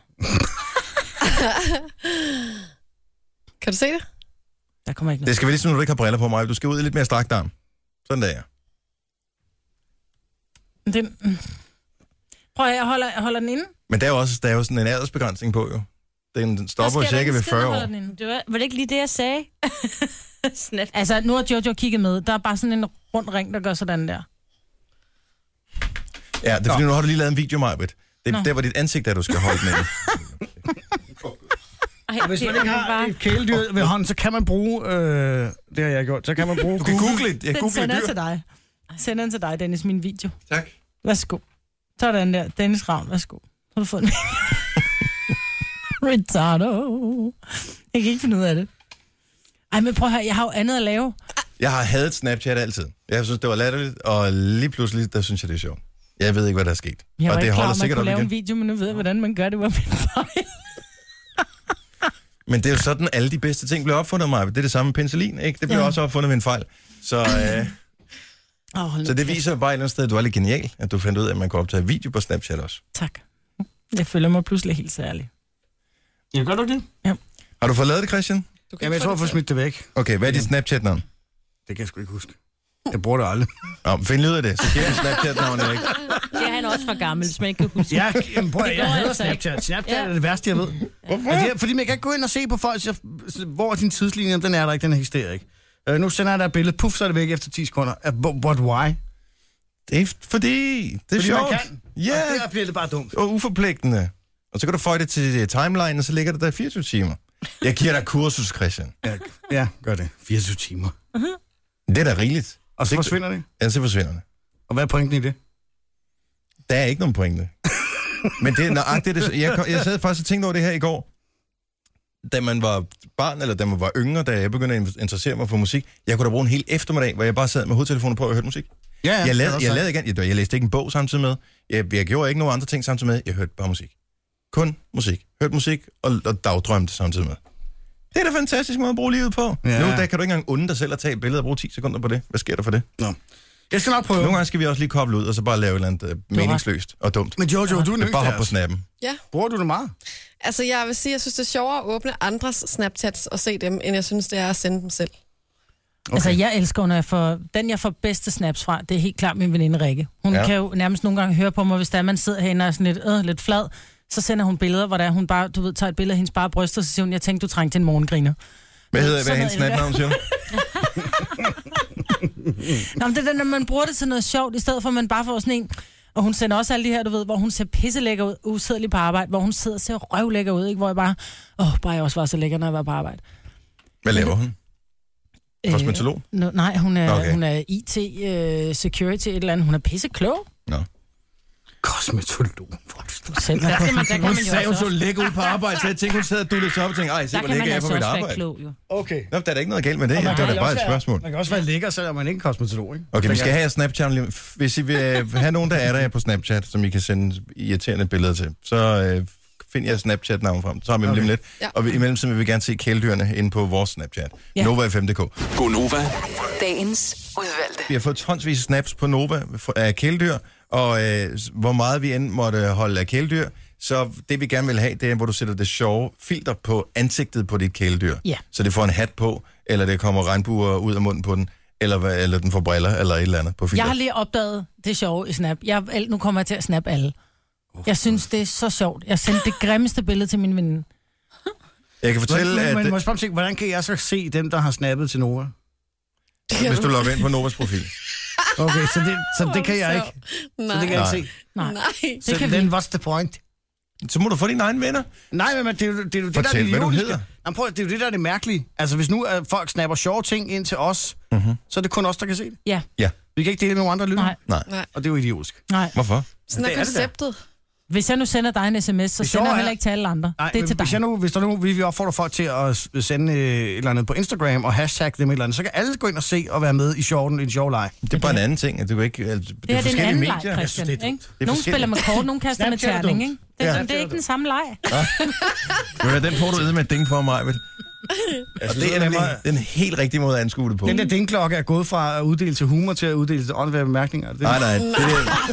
Kan du se det? Der kommer ikke Det noget. skal være ligesom, når du ikke har briller på mig. Du skal ud i lidt mere strakt arm. Sådan der, ja. Det... mm. Prøv at jeg holder, jeg holder den inde. Men der er jo også, der er jo sådan en aldersbegrænsning på, jo. Den den stopper jo cirka ved fyrre år. Det var, var det ikke lige det, jeg sagde? Snap. Altså, nu har Jojo kigget med. Der er bare sådan en rund ring, der gør sådan der. Ja, det er fordi, nu har du lige lavet en video, Majbet. Det Nå. er der, hvor dit ansigt er, du skal holde den inde. Ej, Hvis det man er ikke har bare- et kæledyr ved hånden, så kan man bruge... Øh, det har jeg gjort. Så kan man bruge Du kan google det. Jeg Den googler sender jeg dyr. til dig. Sender den til dig, Dennis, min video. Tak. Værsgo. Sådan der. Dennis Ravn, værsgo. Så har du fået den. Retardo. Jeg kan ikke finde ud af det. Ej, men prøv at høre, jeg har jo andet at lave. Jeg har hadet Snapchat altid. Jeg synes, det var latterligt, og lige pludselig, der synes jeg, det er sjovt. Jeg ved ikke, hvad der er sket. Jeg var og det ikke klar, holder man sikkert kunne op lave igen. en video, men nu ved jeg, hvordan man gør det, var min fejl. Men det er jo sådan, alle de bedste ting bliver opfundet, Maja. Det er det samme med penicillin, ikke? Det bliver ja. også opfundet ved en fejl. Så, øh, oh, så det viser jo bare et eller andet sted, at du er lidt genial, at du fandt ud af, at man kan optage video på Snapchat også. Tak. Jeg føler mig pludselig helt særlig. Ja, gør du det? Ja. Har du fået lavet det, Christian? Jamen, jeg tror, jeg får smidt det væk. Okay, hvad er dit Snapchat-navn? Det kan jeg sgu ikke huske. Jeg bruger det aldrig. Nå, find ud af det. Så giver jeg Snapchat-navn, Erik. Det er han også for gammel, hvis man ikke kan huske. Ja, jamen, prøv, jeg, jeg hader altså ikke. Snapchat. Snapchat Ja. er det værste, jeg ved. Hvorfor? Altså, jeg, fordi man kan ikke gå ind og se på folk, så, hvor er din tidslinje, den er der ikke, den eksisterer ikke. Uh, nu sender jeg dig et billede, puff, så er det væk efter ti sekunder. Uh, but, but why? Det er fordi, det er Fordi sjovt. man kan. Ja, Og der bliver det bare dumt. og uforpligtende. Og så kan du få det til timeline, og så ligger det der i fireogtyve timer. Jeg giver dig kursus, Christian. Ja, ja, gør det. fireogtyve timer. Det er da rigeligt. Og så Det- forsvinder det. Ja, så forsvinder det. Og hvad er pointen i det? Der er ikke nogen pointe. Men det er nøjagtigt det. Jeg, kom- jeg sad faktisk og tænkte over det her i går. Da man var barn, eller da man var yngre, da jeg begyndte at interessere mig for musik, jeg kunne da bruge en hel eftermiddag, hvor jeg bare sad med hovedtelefonen på og hørte musik. Ja, ja. Jeg det er lavede, også jeg, sagt. lavede ikke, jeg, jeg læste ikke en bog samtidig med. Jeg, jeg gjorde ikke nogen andre ting samtidig med. Jeg hørte bare musik. Kun musik. Hørte musik og, og dagdrømte samtidig med. Det er da fantastisk måde at bruge livet på. Ja. Nu der kan du ikke engang unde dig selv at tage et billede og bruge ti sekunder på det. Hvad sker der for det? Nå. Jeg skal nok prøve. Nogle gange skal vi også lige koble ud, og så bare lave et eller andet uh, meningsløst og dumt. Men Jojo, du er den Bare yngste hoppe af på os. snappen. Ja, Bruger du det meget? altså jeg vil sige, jeg synes, det er sjovere at åbne andres Snapchats og se dem, end jeg synes, det er at sende dem selv. Okay. Altså, jeg elsker, når jeg får... Den, jeg får bedste snaps fra, det er helt klart min veninde Rikke. Hun Ja. ja. kan jo nærmest nogle gange høre på mig, hvis der er, man sidder herinde og er sådan lidt, øh, lidt flad. Så sender hun billeder, hvor der er, hun bare, du ved, tager et billede af hendes bare bryster, så siger hun, jeg tænkte, du trængte til en morgengriner. Hvad hedder Sådan hvad er hendes noget snapnavn, siger du? Nå, men det er den, når man bruger det til noget sjovt, i stedet for, at man bare får sådan en... Og hun sender også alle de her, du ved, hvor hun ser pisselækker ud, usædelig på arbejde, hvor hun sidder og ser røvlækker ud, ikke? Hvor jeg bare... Åh, bare jeg også var så lækker, når jeg var på arbejde. Hvad laver hun? Kosmetolog? Øh, no, nej, hun er, Okay. okay. hun er I T, uh, security, et eller andet. Hun er pisseklog. Nå. Kosmetolog. Selv Der kan man, der kan man Hun jo sagde, hun også. så lækker ud på arbejde, så jeg tænkte, hun sad og dullede sig op og tænkte, ej, se, Der hvor kan lækker man jeg er på altså mit også være arbejde. klog, jo. Okay. Nå, der er da ikke noget galt med det. Og Ja, man det var kan da bare også et være- spørgsmål. Man kan også være lækker, selvom man ikke er kosmetolog, ikke? Okay, vi Så skal kan- have Snapchat. lige- Hvis I vil have nogen, der er der på Snapchat, som I kan sende irriterende billeder til, så øh, find jeres Snapchat-navn frem. Så har vi dem Okay. lige om lidt. Ja. Og i mellemtiden vil vi gerne se kæledyrene inde på vores Snapchat. Ja. Nova F M punktum d k. Gonova. Dagens udvalgte. Vi har fået tonsvis af snaps på Nova af kæledyr, og øh, hvor meget vi end måtte holde af kæledyr, så det vi gerne vil have, det er, hvor du sætter det sjove filter på ansigtet på dit kæledyr. Ja. Så det får en hat på, eller det kommer regnbuer ud af munden på den, eller, hvad- eller den får briller, eller et eller andet på filter. Jeg har lige opdaget det sjove i Snap. Jeg, al- nu kommer jeg til at snappe alle. Jeg synes, det er så sjovt. Jeg sendte det grimmeste billede til min veninde. Jeg kan fortælle, Men, men, men at må jeg spørge om ting, hvordan kan jeg så se dem, der har snappet til Nova? hvis du logger ind på Novas profil. Okay, så det, så det kan jeg ikke. Nej, Så det kan jeg Nej. ikke se. Nej, nej. det Så kan vi. then what's the point? Så må du få dine egne venner. Nej, men det er jo det, er jo det der er Fortæl, det hvad du idiotiske. hedder. Jamen, prøv, det er jo det, der er det mærkelige. Altså, hvis nu uh, folk snapper sjove ting ind til os, mm-hmm. så er det kun os, der kan se det. Ja, Ja. Vi kan ikke dele det med nogle andre lytter. nej, Nej. Nej. Og det er jo idiotisk. nej. Hvorfor? Sådan Det er er det da. konceptet. Hvis jeg nu sender dig en sms, så Det sender sjove jeg er- heller ikke til alle andre. Nej, Det er til dig. hvis, jeg nu, hvis der nu, vi vil opfordre folk til at s- sende øh, et eller andet på Instagram og hashtag dem et eller andet, så kan alle gå ind og se og være med i sjovden, en sjov leg. Det er bare en anden ting. At du kan ikke, altså, det, Det her det er en forskellige anden medier. leg, Christian. det er Ikke? Det er Nogle forskelligt. spiller med kort, nogle kaster med Snapchat er terning. dumt. Ikke? Det, er, Ja. sådan, det er ikke den samme leg. Ja, den får du ud med et ding for mig, vel? Altså, det er nemlig den helt rigtige måde at anskue det på. Den der dingklokke er gået fra at uddele til humor til at uddele til åndvære bemærkninger. Det, Nej, nej. Det er,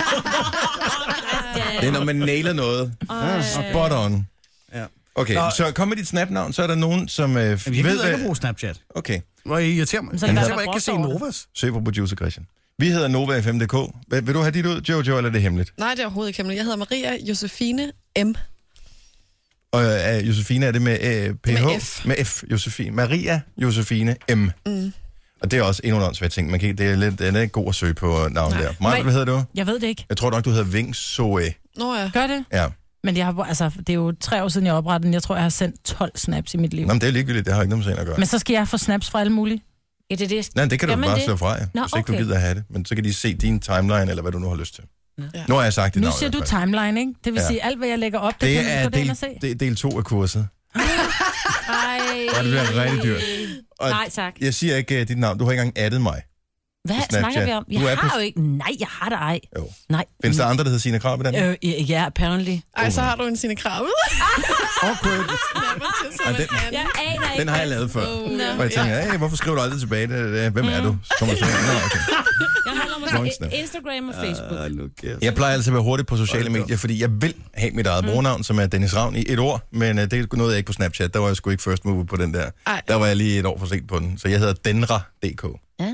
det er, når man nailer noget. Spot on. Ja. Okay, Nå. så kom med dit snapnavn, så er der nogen, som øh, Jamen, jeg ved, gider ikke at hvad... bruge Snapchat. Okay, Hvor I irriterer mig. Så Så lad jeg være ikke kan se med at brokke Novas. søg på producer Christian. Vi hedder Nova F M punktum d k. Vil, vil du have dit ud, Jojo, eller er det hemmeligt? Nej, det er overhovedet ikke hemmeligt. Jeg hedder Maria Josefine M. Og øh, Josefine, er det med øh, P H? Med F. Med F, Josefine. Maria Josefine M. Mm. Og det er også endnu en åndssvagt ting. Man kan, det er lidt det er ikke god at søge på navnet der. Maja, hvad hedder du? Jeg ved det ikke. Jeg tror nok, du hedder Vingsoe. Nå ja. Gør det? Ja. Men jeg har, altså, det er jo tre år siden, jeg oprettede den. Jeg tror, jeg har sendt tolv snaps i mit liv. Nå, men det er ligegyldigt. Det har ikke noget med sagen at gøre. Men så skal jeg få snaps fra alle mulige. Ja, det er det. Nej, det kan du Jamen bare det- slå fra, ja. Nå, Hvis ikke du okay. gider at have det. Men så kan de se din timeline, eller hvad du nu har lyst til. Ja. Nu har jeg sagt dit Nu navn. i siger du hvert fald. timeline, ikke? Det vil Ja. sige, alt hvad jeg lægger op, det, Det kan man er gå derind del, og se. det er del to af kurset. Ej. Og det bliver rigtig dyrt. Og Nej, tak. Jeg siger ikke uh, dit navn. Du har ikke engang addet mig. Hvad på Snapchat. snakker vi om? Jeg Du er har på- jo ikke... Nej, jeg har det ej. Jo. Nej. Findes der andre, der hedder Signe Krabbe, den? Øh, ja, ja, apparently. Ej, så har du en Signe Krabbe. Awkward. Og den, Jeg aner ikke. den har jeg lavet før. Oh, Og jeg tænker, hey, hvorfor skriver du aldrig tilbage? Det- det- Hvem er du? Så kommer jeg til, Nå, okay. Jeg holder mig Mange til snap. Instagram og Facebook. Jeg plejer altid at være hurtig på sociale medier, fordi jeg vil have mit eget brugnavn, som er Dennis Ravn i et ord, men uh, det nåede jeg ikke på Snapchat. Der var jeg sgu ikke first mover på den der. Ej. Der var jeg lige et år for sent på den. Så jeg hedder Denra punktum d k. Ja.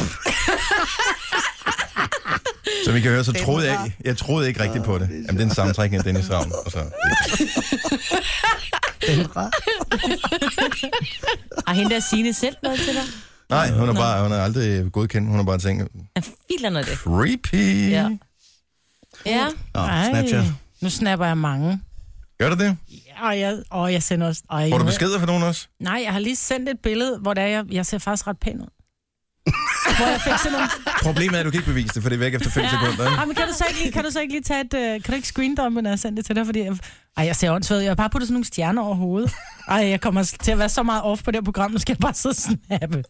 Som I kan høre, så troede jeg, jeg troede ikke rigtigt på det. Jamen, det er en sammentrækning af Dennis Ravn. Og så, Har hende der Signe selv noget til dig? nej, hun er bare, hun er aldrig godkendt. Hun har bare tænkt, Han filer noget det. creepy. Ja. Ja. Nå, Ej, Snapchat. nu snapper jeg mange. Gør du det? Ja, og jeg, og jeg sender også... Ej, Får du nu- beskeder fra nogen også? Nej, jeg har lige sendt et billede, hvor der jeg, jeg ser faktisk ret pæn ud. Hvor jeg fik sådan nogle... Problemet er, at du kan ikke bevise det, for det er væk efter fem sekunder. Ikke? Ej, men kan du så ikke lige, kan du så ikke lige tage et... Uh, kan du ikke screendumpe, når jeg sender det til dig? Fordi jeg, ej, jeg ser åndssvagt. Jeg har bare puttet sådan nogle stjerner over hovedet. Ej, jeg kommer til at være så meget off på det her program, nu skal jeg bare sidde og snappe.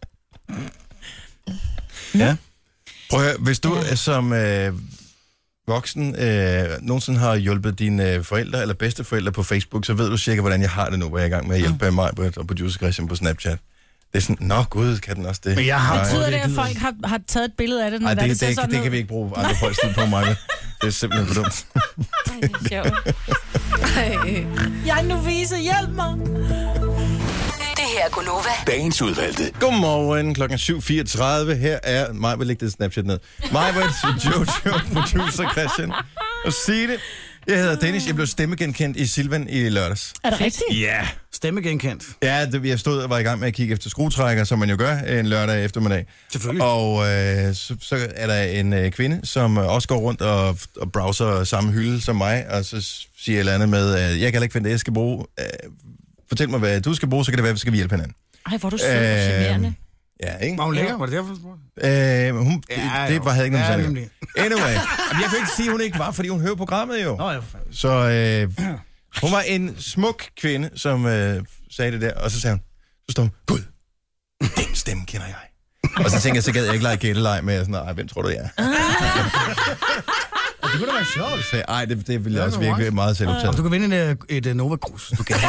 Ja. Prøv at høre, hvis du ja. som øh, voksen øh, nogensinde har hjulpet dine øh, forældre eller bedsteforældre på Facebook, så ved du cirka, hvordan jeg har det nu, hvor jeg er i gang med at hjælpe mm. mig og producer Christian på Snapchat. Det er sådan, nå gud, kan den også det? Men jeg har Nej. Betyder det det, at gider folk har, har taget et billede af det, når Ej, der, det, det ser det, sådan det, det ud? kan vi ikke bruge andre folks tid på, mig. Det er simpelthen for dumt. Ej, det er sjovt. Ej. Jeg er en novise, hjælp mig! Det her er Gunova. Dagens udvalgte. Godmorgen, klokken syv fireogtredive. Her er mig, vil lægge det Snapchat ned. Mig, Jojo, producer Christian og Signe. Jeg hedder Dennis. Jeg blev stemmegenkendt i Silvan i lørdags. Er det rigtigt? Ja. Stemmegenkendt. Ja, det, jeg stod og var i gang med at kigge efter skruetrækker, som man jo gør en lørdag eftermiddag. Selvfølgelig. Og øh, så, så er der en øh, kvinde, som øh, også går rundt og, og browser samme hylde som mig, og så siger jeg et eller andet med, at jeg kan ikke finde det, jeg skal bruge. Øh, fortæl mig, hvad du skal bruge, så kan det være, at vi skal vi hjælpe hinanden. Ej, hvor er du sød og charmerende. Ja, ikke? Var hun lækker? Var det derfor, du spurgte? Øh, hun, Ja, det, det jo. var, havde ikke noget Ja, med nemlig. Anyway, Jamen, jeg kan ikke sige, at hun ikke var, fordi hun hører programmet jo. Nå, ja, for fanden. Så øh, hun var en smuk kvinde, som øh, sagde det der, og så sagde hun, så stod hun, Gud, den stemme kender jeg. Og så tænkte jeg, så gad jeg ikke lege gætteleg med, sådan, nej, hvem tror du, jeg er? Det kunne da være sjovt. Så sagde, ej, det, det ville Ja, også det var virke meget Og selvoptaget. du kan vinde et, et, et Nova Cruz. Du kan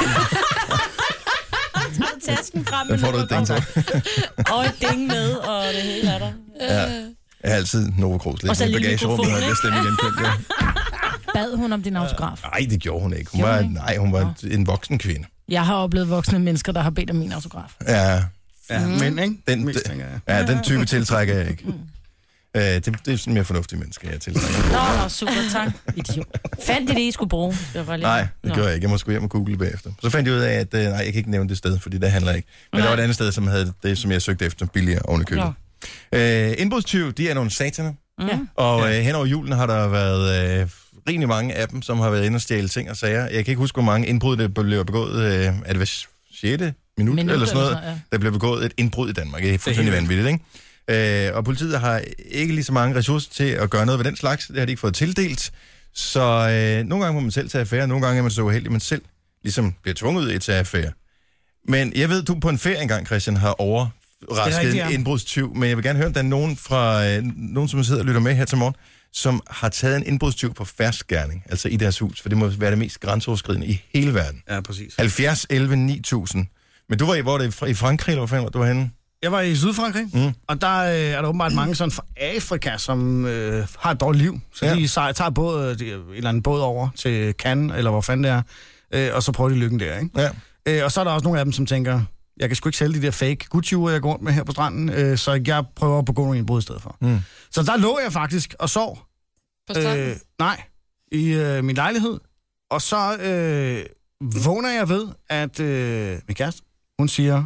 Tasken frem Den får du et ding til. Og et ding med, og det hele er der. Ja. Jeg har altid Nova Cruz lidt Og så i en lille bagagerummet, når mikrofon, jeg stemme igen kendt. Ja. Bad hun om din autograf? Nej, det gjorde hun ikke. Hun Gjorde var, hun ikke? nej, hun var en voksen kvinde. Jeg har oplevet voksne mennesker, der har bedt om min autograf. Ja, Ja, men ikke? den, Mest, den, tænker jeg. ja, den type tiltrækker jeg ikke. Uh, det, det er sådan mere fornuftige mennesker, jeg tiltrækker. Nå, nå, super, tak. Idiot. Fandt det, det I skulle bruge? Det var lidt... Nej, det Nå. gjorde jeg ikke. Jeg må sgu hjem og google bagefter. Så fandt jeg ud af, at uh, nej, jeg kan ikke nævne det sted, fordi det handler ikke. Men Nej. der var et andet sted, som havde det, som jeg søgte efter, billigere oven i købet. Uh, indbrudstyv, de er nogle sataner. Mm. Og uh, hen over julen har der været uh, rimelig mange af dem, som har været inde og stjæle ting og sager. Jeg kan ikke huske, hvor mange indbrud, der blev begået. Uh, er det hvad, sjette minut, Minut eller sådan noget, eller sådan, ja. der blev begået et indbrud i Danmark. Det er fuldstændig vanvittigt, ikke? Øh, og politiet har ikke lige så mange ressourcer til at gøre noget ved den slags. Det har de ikke fået tildelt. Så øh, nogle gange må man selv tage affære, nogle gange er man så uheldig, at man selv ligesom bliver tvunget ud i at tage affære. Men jeg ved, du på en ferie engang, Christian, har overrasket rigtigt, ja. en indbrudstyv, men jeg vil gerne høre, om der er nogen, fra, øh, nogen, som sidder og lytter med her til morgen, som har taget en indbrudstyv på ferskgerning, altså i deres hus, for det må være det mest grænseoverskridende i hele verden. Ja, præcis. halvfjerds elleve ni tusind. Men du var i, hvor det i Frankrig, eller hvor fanden var du var henne? Jeg var i Sydfrankrig, Mm. og der øh, er der åbenbart mange sådan fra Afrika, som øh, har et dårligt liv. Så Ja. ja. de sej, tager båd, de, en eller anden båd over til Cannes, eller hvor fanden det er, øh, og så prøver de lykken der, ikke? Ja. Øh, og så er der også nogle af dem, som tænker, jeg kan sgu ikke sælge de der fake Gucci-ure, jeg går rundt med her på stranden, øh, så jeg prøver at begå nogle indbrud i stedet for. Mm. Så der lå jeg faktisk og sov. På stranden? Øh, nej, i øh, min lejlighed. Og så øh, vågner jeg ved, at øh, min kæreste, hun siger,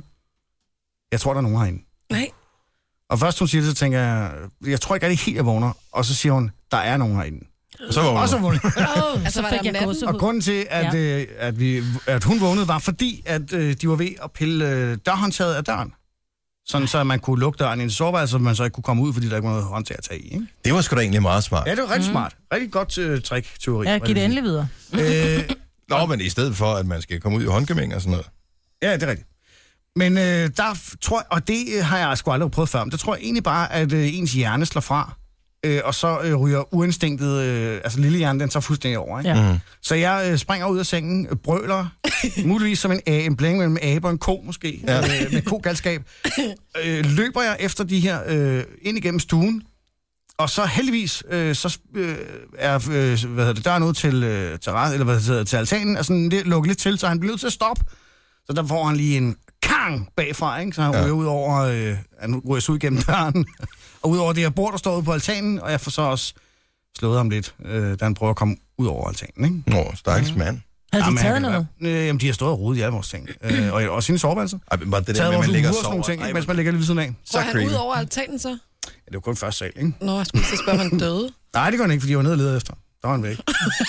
jeg tror, der er nogen herinde. Nej. Og først hun siger det, så tænker jeg, jeg tror ikke rigtig helt, jeg vågner. Og så siger hun, der er nogen herinde. Så var Og så vågner jeg. Oh, Altså, så var fik der jeg natten? gåsehud. Og grunden til, at, Ja. øh, at, vi, at hun vågnede, var fordi, at øh, de var ved at pille øh, dørhåndtaget af døren. Sådan, så man kunne lukke døren i en soveværelse, så man så ikke kunne komme ud, fordi der ikke var noget håndtag at tage i. Ikke? Det var sgu da egentlig meget smart. Ja, det var rigtig mm. smart. Rigtig godt øh, trick, teori. Ja, giv det endelig videre. Øh, Nå, men i stedet for, at man skal komme ud i håndgemæng og sådan noget. ja, det er rigtigt. Men øh, der f- tror jeg, og det har jeg sgu aldrig prøvet før, men der tror jeg egentlig bare, at øh, ens hjerne slår fra, øh, og så øh, ryger uinstinktet, øh, altså lille hjerne, den så fuldstændig over, ikke? Ja. Mm. Så jeg øh, springer ud af sengen, øh, brøler, muligvis som en, a- en blanding mellem abe og en ko måske, ja. øh, med kogalskab. Øh, løber jeg efter de her øh, ind igennem stuen, og så heldigvis, øh, så øh, er øh, hvad hedder det, der er noget til, øh, til, eller hvad hedder det, til altanen, og sådan det lukker lidt til, så han bliver nødt til at stoppe. Så der får han lige en kang bagfra, ikke? Så han ja. ryger ud over, øh, han ryger så ud gennem døren, og ud over det her bord, der står ude på altanen, og jeg får så også slået ham lidt, øh, da han prøver at komme ud over altanen, ikke? Nå, stakkels mand. Havde de Jamen, taget han- noget? Øh, jamen, de har stået og rodet i alle vores ting. Øh, og også sine soveværelser. Ej, men bare det der Taget med, at vores man ligger uger og og sådan nogle sover. ting, Ej, ikke, mens man ligger lige ved siden af. så Var han creepy. ud over altanen så? Ja, det var kun første sal, ikke? Nå, jeg skulle så spørge, om han døde. Nej, det gør han ikke, fordi jeg var nede og lede efter. Der var han væk.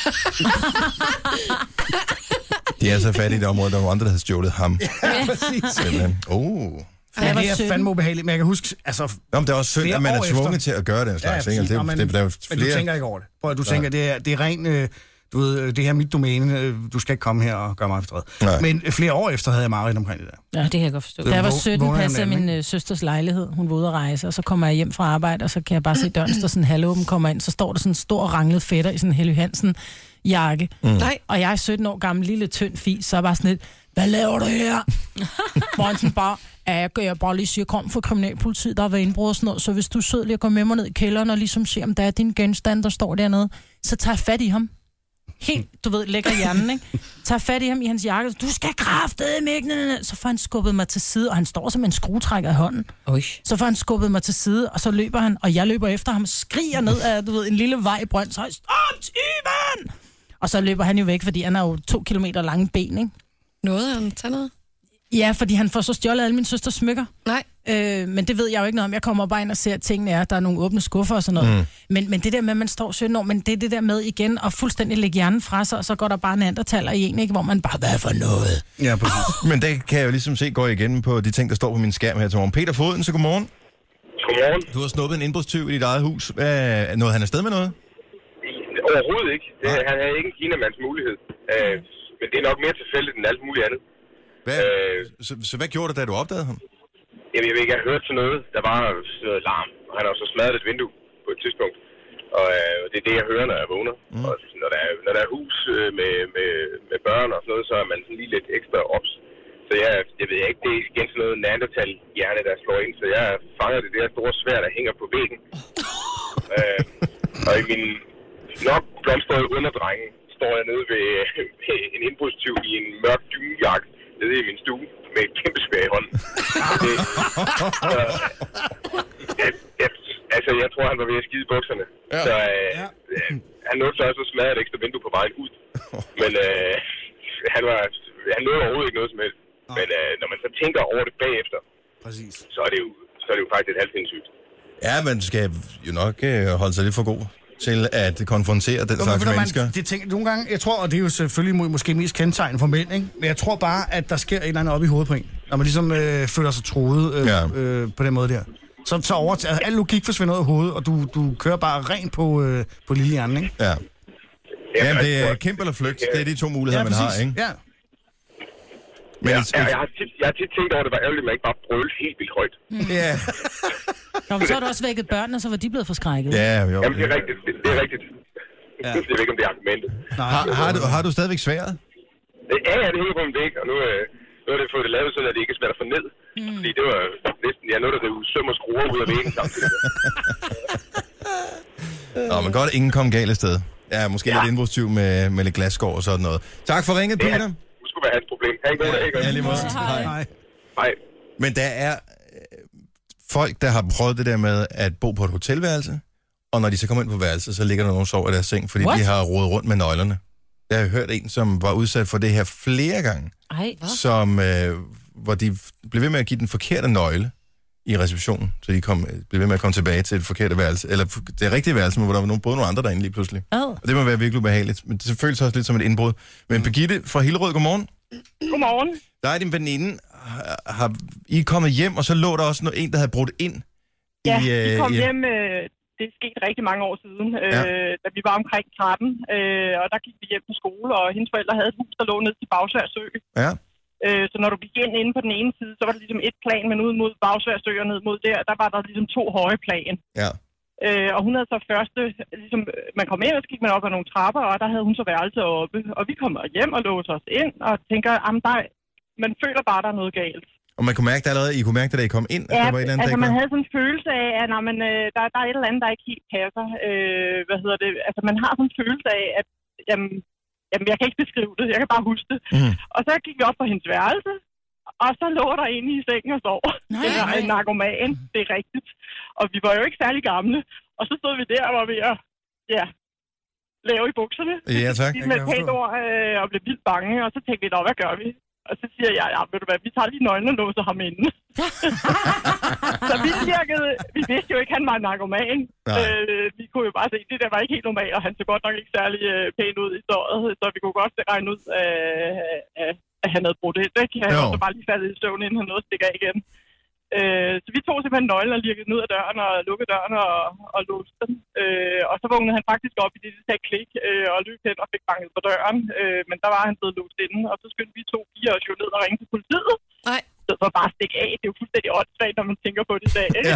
De er så fattige i det område, der var andre, der havde stjålet ham. Ja, præcis. Simpelthen. Oh. Ja, Jeg var det er sytten. fandme ubehageligt, men jeg kan huske, altså... Nå, men det er også synd, Flere at man er år tvunget efter. til at gøre den slags. Ja, Ja, præcis. det, Nå, men- det, det, der er Men du flere... tænker ikke over det. Prøv, at du tænker, det er, det er ren... Øh, du ved, det her er mit domæne, øh, du skal ikke komme her og gøre mig forstået. Nej. Men øh, flere år efter havde jeg mareridt omkring det der. Ja, det kan jeg godt forstå. Da jeg var våg- sytten, vågner jeg passede om natten, min øh, søsters lejlighed. Hun var ude at rejse, og så kommer jeg hjem fra arbejde, og så kan jeg bare se døren står sådan halvåben, kommer ind, så står der sådan en stor ranglet fætter i sådan en Helly Hansen jakke. Mm. Nej. Og jeg er sytten år gammel, lille tynd fis, så er jeg bare sådan lidt, hvad laver du her? Hvor han sådan bare, ja, jeg gør jeg bare lige siger, kom fra kriminalpolitiet, der har været indbrud og sådan noget, så hvis du er sød lige at gå med mig ned i kælderen og ligesom se, om der er din genstand, der står dernede, så tager jeg fat i ham. Helt, du ved, lægger hjernen, ikke? Tager fat i ham i hans jakke, du skal kraftedeme ikke, så får han skubbet mig til side, og han står som en skruetrækker i hånden. Oj. Så får han skubbet mig til side, og så løber han, og jeg løber efter ham, skriger ned af, du ved, en lille vej i Brøndshøj, stop, tyven! Og så løber han jo væk, fordi han har jo to kilometer lange ben, ikke? Nåede han tage noget? Ja, fordi han får så stjålet alle mine søsters smykker. Nej. Øh, men det ved jeg jo ikke noget om. Jeg kommer bare ind og ser, at tingene er, der er nogle åbne skuffer og sådan noget. Mm. Men, men det der med, at man står sytten år, men det er det der med igen at fuldstændig lægge hjernen fra sig, og så går der bare en andertaler i en, ikke? Hvor man bare, hvad for noget? Ja, præcis. Men det kan jeg jo ligesom se gå igen på de ting, der står på min skærm her til morgen. Peter Foden, så godmorgen. Godmorgen. Du har snuppet en indbrudstyv i dit eget hus. Hvad, nåede han afsted med noget? Overhovedet ikke. Det, han havde ikke en kinamands mulighed. Uh, men det er nok mere tilfældigt end alt muligt andet. Hvad, Øh. så, så hvad gjorde du, da du opdagede ham? Jamen, jeg ved ikke, jeg har hørt sådan noget. Der var sådan noget larm. Og han har så smadret et vindue på et tidspunkt. Og uh, det er det, jeg hører, når jeg vågner. Mm. Og når der, er, når der er hus uh, med, med, med børn og sådan noget, så er man sådan lige lidt ekstra ops. Så jeg, jeg ved ikke, det er igen sådan noget neandertal-hjerne, der slår ind. Så jeg fanger det der store svær, der hænger på væggen. uh, og i min nok blomstrede underdrenge står jeg nede ved, ved en indbrudstyv i en mørk dynejakke nede i min stue med et kæmpe svær i hånden. Det, så, jeg, jeg, altså, jeg tror, han var ved at skide i bukserne. Ja. Så øh, ja. øh, han nåede så også at smadre et ekstra vindue på vejen ud. Men øh, han, var, han nåede overhovedet ikke noget som helst. Nej. Men øh, når man så tænker over det bagefter, Præcis. så er det jo, så er det jo faktisk et halvt sindssygt. Ja, man skal jo nok øh, holde sig lidt for god til at konfrontere den Nå, slags man, mennesker. det tænker, nogle gange, jeg tror, og det er jo selvfølgelig må, måske mest kendetegn for mænd, ikke? Men jeg tror bare, at der sker et eller andet op i hovedet på en. Når man ligesom øh, føler sig troet øh, Ja. øh, på den måde der. Så, så over, altså, al logik forsvinder ud af hovedet, og du, du kører bare rent på, øh, på lille hjernen, ikke? Ja. Jamen, Jamen, det er altså, kæmpe eller flygt. Det er de to muligheder, man har, ikke? Ja. Men Ja, et, jeg, jeg, har tit, jeg har tit tænkt over, at det var ærgerligt, at man ikke bare brølte helt vildt højt. ja, Nå, men så har du også vækket børnene, så var de blevet forskrækket. ja, jo. Jamen, det er rigtigt. Det, det er rigtigt. Ja. Jeg ved ikke, om det er argumentet. Nej. Har, har, du, har du stadigvæk sværet? Ja, ja, det hænger på min væg, og nu, øh, nu har det fået det lavet sådan, at det ikke er svært at få ned. Mm. Fordi det var næsten, jeg nåede at det søm og skruer ud af væggen samtidig. Nå, men godt, at ingen kom galt af sted. Ja, måske ja. lidt indbrudstyv med, med lidt glasskår og sådan noget. Tak for ringet, Peter. Det skulle være hans problem. Ha' en god dag, ikke? Ja, lige måde. Hej. Nej. Hej. Men der er øh, folk, der har prøvet det der med at bo på et hotelværelse, og når de så kommer ind på værelset, så ligger der nogen og sover i deres seng, fordi What? de har rodet rundt med nøglerne. Jeg har hørt en, som var udsat for det her flere gange, Ej, hvad? som, øh, hvor de blev ved med at give den forkerte nøgle i receptionen, så de kom, blev ved med at komme tilbage til det forkerte værelse, eller det rigtige værelse, men hvor der var nogle, både nogle andre derinde lige pludselig. Ad. Og det må være virkelig ubehageligt, men det føles også lidt som et indbrud. Men Birgitte fra Hillerød, godmorgen. Godmorgen. Der er din veninde. Har, har I kommet hjem, og så lå der også en, der havde brudt ind? Ja, i, vi kom i, hjem, øh, det er sket rigtig mange år siden, øh, Ja. da vi var omkring tretten, øh, og der gik vi hjem på skole, og hendes forældre havde et hus, der lå ned til Bagsværd Sø. Ja. Øh, så når du gik ind inde på den ene side, så var det ligesom et plan, men ud mod Bagsværd og ned mod der, der var der ligesom to høje plan. Ja. Øh, og hun havde så første, ligesom, man kom ind, og så gik man op ad nogle trapper, og der havde hun så værelse oppe. Og vi kommer hjem og låser os ind, og tænker, jamen der, man føler bare, der er noget galt. Og man kunne mærke det allerede, I kunne mærke det, da I kom ind? Ja, der var et eller andet, altså der man havde sådan en følelse af, at nej, men, øh, der, der er et eller andet, der ikke helt passer. Øh, hvad hedder det? Altså man har sådan en følelse af, at jamen, jamen, jeg kan ikke beskrive det, jeg kan bare huske det. Mm. Og så gik vi op på hendes værelse, og så lå der inde i sengen og sov. Nej, det var en narkoman, det er rigtigt. Og vi var jo ikke særlig gamle. Og så stod vi der og var ved at ja, lave i bukserne. Ja, tak. Med et pænt ord øh, og blev vildt bange. Og så tænkte vi, hvad gør vi? Og så siger jeg, ja, ved du hvad, vi tager lige nøglen og låser ham inde. Så vi virkede, vi vidste jo ikke, at han var en narkoman. Øh, vi kunne jo bare se, det der var ikke helt normalt, og han så godt nok ikke særlig øh, pæn ud i såret. Så vi kunne godt regne ud, øh, øh, at han havde brugt det. Ikke? Han var så bare lige faldet i støvn, inden han nåede at stikke af igen. Øh, så vi tog simpelthen nøglen og lirkede den ud af døren og lukkede døren og, og låste den. Øh, og så vågnede han faktisk op i det, der sagde klik øh, og løb hen og fik banket på døren. Øh, men der var han blevet låst inde, og så skyndte vi to piger og jo ned og ringe til politiet. Nej. Så det var bare stikke af. Det er jo fuldstændig åndssvagt, når man tænker på det i dag. Ja.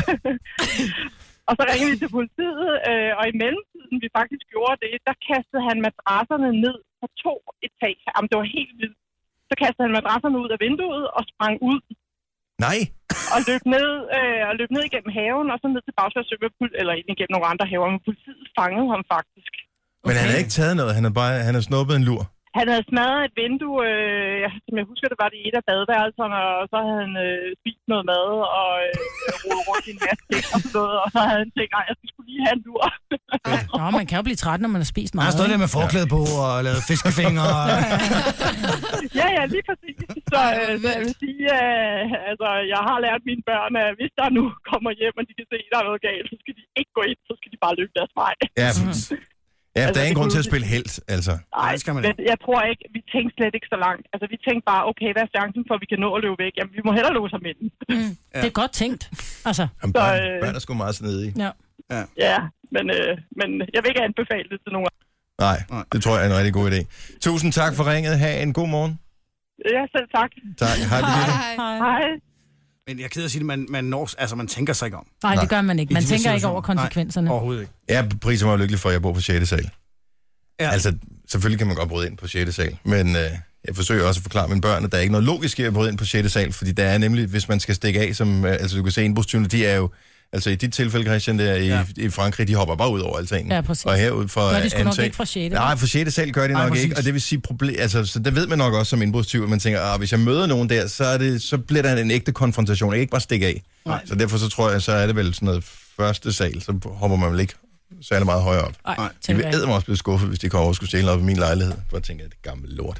Og så ringede vi til politiet, øh, og i mellemtiden, vi faktisk gjorde det, der kastede han madrasserne ned på to etager. Jamen, det var helt vildt. Så kastede han madrasserne ud af vinduet og sprang ud. Nej. Og løb ned, øh, og løb ned igennem haven, og så ned til Bagsværd Sø, eller ind igennem nogle andre haver, men politiet fangede ham faktisk. Okay. Men han havde ikke taget noget, han havde, bare, han havde snuppet en lur? Han havde smadret et vindue, øh, som jeg husker, det var det i et af badeværelserne, og så havde han øh, spist noget mad og øh, rodet rundt i en masse ting og sådan noget, og så havde han tænkt, nej, jeg skulle lige have en lur. Nå, man kan jo blive træt, når man har spist meget. Han har stået der med forklæde på og lavet fiskefingre. Ja, ja, lige præcis. Så, øh, så jeg vil sige, øh, altså, jeg har lært mine børn, at hvis der nu kommer hjem, og de kan se, at der er noget galt, så skal de ikke gå ind, så skal de bare løbe deres vej. Ja, ja, altså, der er ingen grund til at spille helt, altså. Nej, men jeg tror ikke, vi tænkte slet ikke så langt. Altså, vi tænkte bare, okay, hvad er chancen for, at vi kan nå at løbe væk? Jamen, vi må hellere låse ham ind. Mm. Ja. Det er godt tænkt, altså. Jamen, børn, så, øh, børn er sgu meget snedige. Ja, ja. ja men, øh, men jeg vil ikke anbefale det til nogen. Nej, det tror jeg er en rigtig god idé. Tusind tak for ringet. Ha' en god morgen. Ja, selv tak. Tak. Hej, hej. Hej. Hej. Men jeg er ked af at sige det, man, man, når, altså, man tænker sig ikke om. Nej, det gør man ikke. Man tænker ikke over konsekvenserne. Nej, overhovedet ikke. Jeg priser mig lykkelig for, at jeg bor på sjette sal. Ja. Altså, selvfølgelig kan man godt bryde ind på sjette sal, men øh, jeg forsøger også at forklare mine børn, at der er ikke noget logisk i at bryde ind på sjette sal, fordi der er nemlig, hvis man skal stikke af, som, øh, altså du kan se, indbrudstyvene, de er jo, altså i dit tilfælde, Christian, der i, ja. i Frankrig, de hopper bare ud over altanen. Ja, præcis. Og herud for gør de sgu nok ikke fra sjette. Nej, for sjette sal gør de Nej, nok præcis. ikke, og det vil sige, problem, altså, så det ved man nok også som indbrudstyv, at man tænker, ah, hvis jeg møder nogen der, så, er det, så bliver der en ægte konfrontation, jeg ikke bare stikke af. Nej. Så derfor så tror jeg, så er det vel sådan noget første sal, så hopper man vel ikke særlig meget højere op. Nej, de vil æde mig også blive skuffet, hvis de kommer over og skulle stjæle op i min lejlighed. For jeg tænker, det er gamle lort.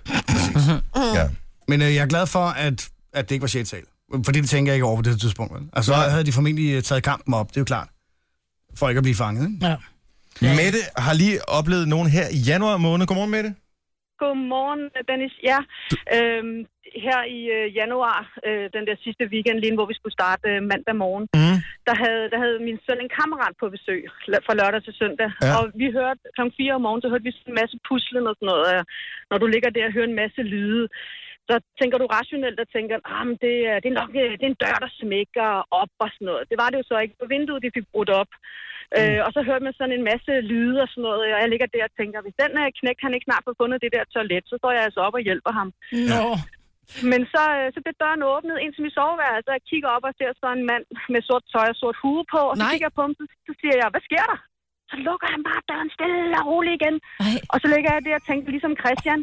Ja. Men øh, jeg er glad for, at, at det ikke var sjette sal. Fordi det tænker jeg ikke over på det tidspunkt. Vel? Altså, så havde de formentlig taget kampen op, det er jo klart. For ikke at blive fanget, ikke? Ja. Mette har lige oplevet nogen her i januar måned. Godmorgen, Mette. Godmorgen, Dennis. Ja, øhm, her i øh, januar, øh, den der sidste weekend, lige hvor vi skulle starte øh, mandag morgen, mm. der, havde, der havde min søn en kammerat på besøg fra lørdag til søndag. Ja. Og vi hørte klokken fire om morgenen, så hørte vi en masse puslen og sådan noget. Og når du ligger der og hører en masse lyde, så tænker du rationelt og tænker, ah, men det, det er nok det er en dør, der smækker op og sådan noget. Det var det jo så ikke. På vinduet, de fik brudt op. Mm. Øh, og så hørte man sådan en masse lyde og sådan noget, og jeg ligger der og tænker, hvis den uh, knæk, han ikke snart får fundet det der toilet, så står jeg altså op og hjælper ham. Nå. Men så, så blev døren åbnet ind til min soveværelse, og jeg kigger op og ser så en mand med sort tøj og sort hue på, og så Nej. kigger jeg på ham, så, så siger jeg, hvad sker der? Så lukker han bare døren stille og roligt igen. Ej. Og så ligger jeg der og tænker, ligesom Christian,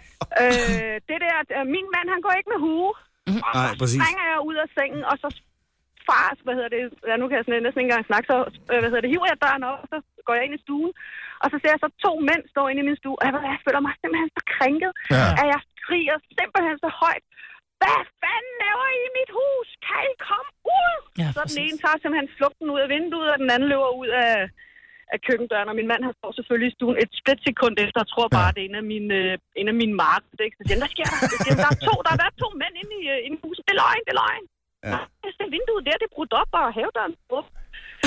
øh, det der, min mand, han går ikke med hue. Mm. Og Nej, så springer jeg ud af sengen, og så fars, hvad hedder det, ja, nu kan jeg næsten ikke engang snakke, så hvad hedder det, hiver jeg døren op, og så går jeg ind i stuen, og så ser jeg så to mænd stå inde i min stue, og jeg, jeg føler mig simpelthen så krænket, ja. At jeg skriger simpelthen så højt, hvad fanden laver I i mit hus? Kan I komme ud? Ja, så den ene tager simpelthen flugten ud af vinduet, og den anden løber ud af, af køkkendøren, og min mand har står selvfølgelig i stuen et splitsekund efter, og tror bare, ja. Det er en af mine, øh, en af mine marker. Så siger, hvad sker der? Siger, der er to, der er været to mænd inde i, øh, inde i huset. Det er løgn, det er løgn. Ja. Det vinduet der, det er brudt op, og havedøren op.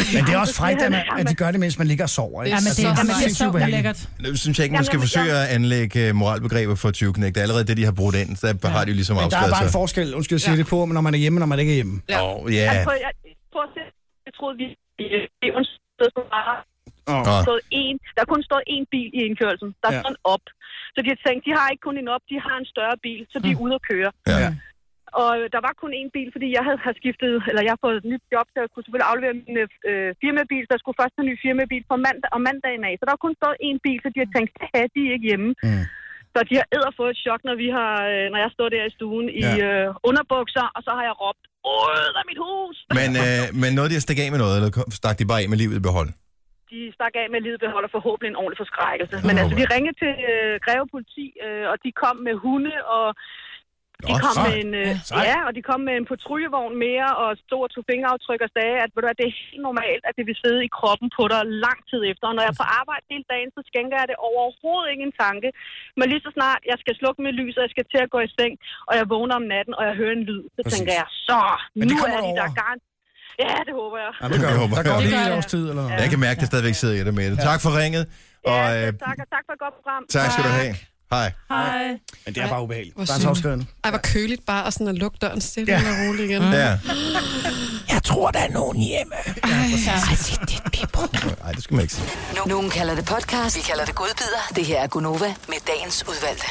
Men det er også frækt, at, man, at de gør det, mens man ligger og sover. Ikke? Ja, men det, altså, det, det er så ulækkert. Nu synes jeg ikke, man skal forsøge at anlægge moralbegreber for tyveknægt. Det er allerede det, de har brugt ind. Så der har de jo ligesom men afskrevet sig. der er bare en forskel, undskyld at sige ja. det på, når man er hjemme, når man ikke er hjemme. Ja. Oh, yeah. Altså, jeg, prøv at se, jeg troede, vi i onsdag så bare oh. stået en, der er kun stået én bil i indkørelsen. Der er ja. sådan op. Så de har tænkt, de har ikke kun en op, de har en større bil, så de er ude at køre. Ja. Og der var kun én bil, fordi jeg havde, havde skiftet, eller jeg har fået et nyt job, så jeg kunne selvfølgelig aflevere min øh, firmabil, så jeg skulle først have en ny firmabil på mandag og mandagen af. Så der var kun stået én bil, så de har tænkt, at de er ikke hjemme. Mm. Så de har edder fået et chok, når, vi har, øh, når jeg står der i stuen ja. i øh, underbukser, og så har jeg råbt, ud af mit hus! Men, øh, men noget, de har stikket af med noget, eller stak de bare af med livet i behold? De stak af med livet beholder forhåbentlig en ordentlig forskrækkelse. Men okay. altså, vi ringede til øh, Greve politi, øh, og de kom med hunde, og de Nå, kom sej. med en, øh, ja, og de kom med en patruljevogn mere, og stod og tog fingeraftryk og sagde, at ved du hvad, det er helt normalt, at det vil sidde i kroppen på dig lang tid efter. Og når jeg er på arbejde hele dagen, så skænker jeg det overhovedet ikke en tanke. Men lige så snart jeg skal slukke mit lys, og jeg skal til at gå i seng, og jeg vågner om natten, og jeg hører en lyd, så Præcis. tænker jeg, så nu er de der garant. Ja, det håber jeg. Ja, det gør jeg. Der går lige et års tid, eller noget. Ja. Jeg kan mærke, at det stadigvæk sidder i det med det. Ja. Tak for ringet. Og, ja, øh, tak, og tak for et godt program. Tak skal du have. Hej. Hej. Men det er bare ubehageligt. Hvor Der er en synd. afskriven. Ej, hvor køligt bare at sådan at lukke døren stille Ja. og roligt igen. Ja. Jeg tror, der er nogen hjemme. Ej, det er Pippo. Nej, det skal man ikke sige. Nogen kalder det podcast, vi kalder det godbider. Det her er Gunova med dagens udvalgte.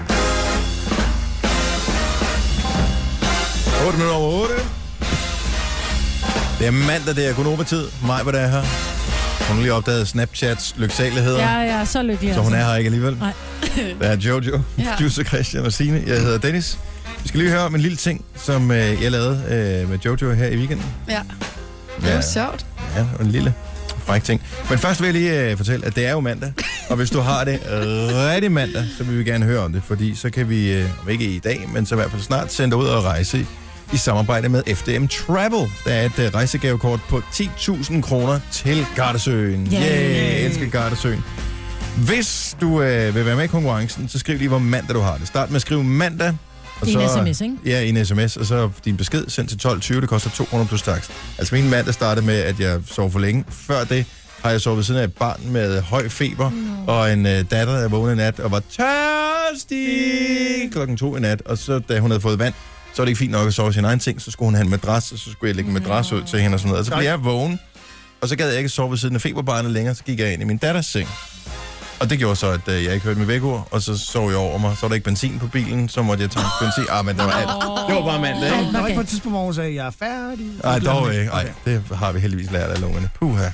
otte minutter over otte. Det er mandag, det er Gunova-tid. Maj, hvad der er her. Hun har lige opdaget Snapchats lyksaligheder. Ja, jeg er så lykkelig. Så hun er her ikke alligevel. Nej. Der er Jojo, Ja. Juice, Christian og Signe. Jeg hedder Dennis. Vi skal lige høre om en lille ting, som øh, jeg lavede øh, med Jojo her i weekenden. Ja, det var sjovt. Ja, en lille fræk ting. Men først vil jeg lige øh, fortælle, at det er jo mandag. Og hvis du har det rigtig mandag, så vil vi gerne høre om det. Fordi så kan vi, øh, om ikke i dag, men så i hvert fald snart sende dig ud og rejse i samarbejde med F D M Travel. Der er et uh, rejsegavekort på ti tusind kroner til Gardasøen. Yeah. Yeah, elsker Gardasøen. Hvis du uh, vil være med i konkurrencen, så skriv lige, hvor mandag du har det. Start med at skrive mandag. Og I en så, sms, ikke? Ja, i en sms, og så din besked sendt til tolv tyve. Det koster to hundrede plus takst. Altså min mandag startede med, at jeg sov for længe. Før det har jeg sovet ved siden af et barn med høj feber, no. og en uh, datter, der vågnede i nat og var tørstig klokken to i nat. Og så da hun havde fået vand, så var det ikke fint nok at sove sin egen ting, så skulle hun have en madras, og så skulle jeg lægge en madras ud til hende og sådan noget. Og så blev jeg vågen, og så gad jeg ikke sove ved siden af feberbarnet længere, så gik jeg ind i min datters seng. Og det gjorde så, at uh, jeg ikke hørte mit vækord, og så sov jeg over mig. Så var der ikke benzin på bilen, så måtte jeg tage benzin. Ah, men det var alt. Det var bare mandag, ikke? Der var ikke på et tidspunkt, hvor hun sagde, jeg er færdig. Nej, dog ikke. Ej, det har vi heldigvis lært af lungerne. Puha.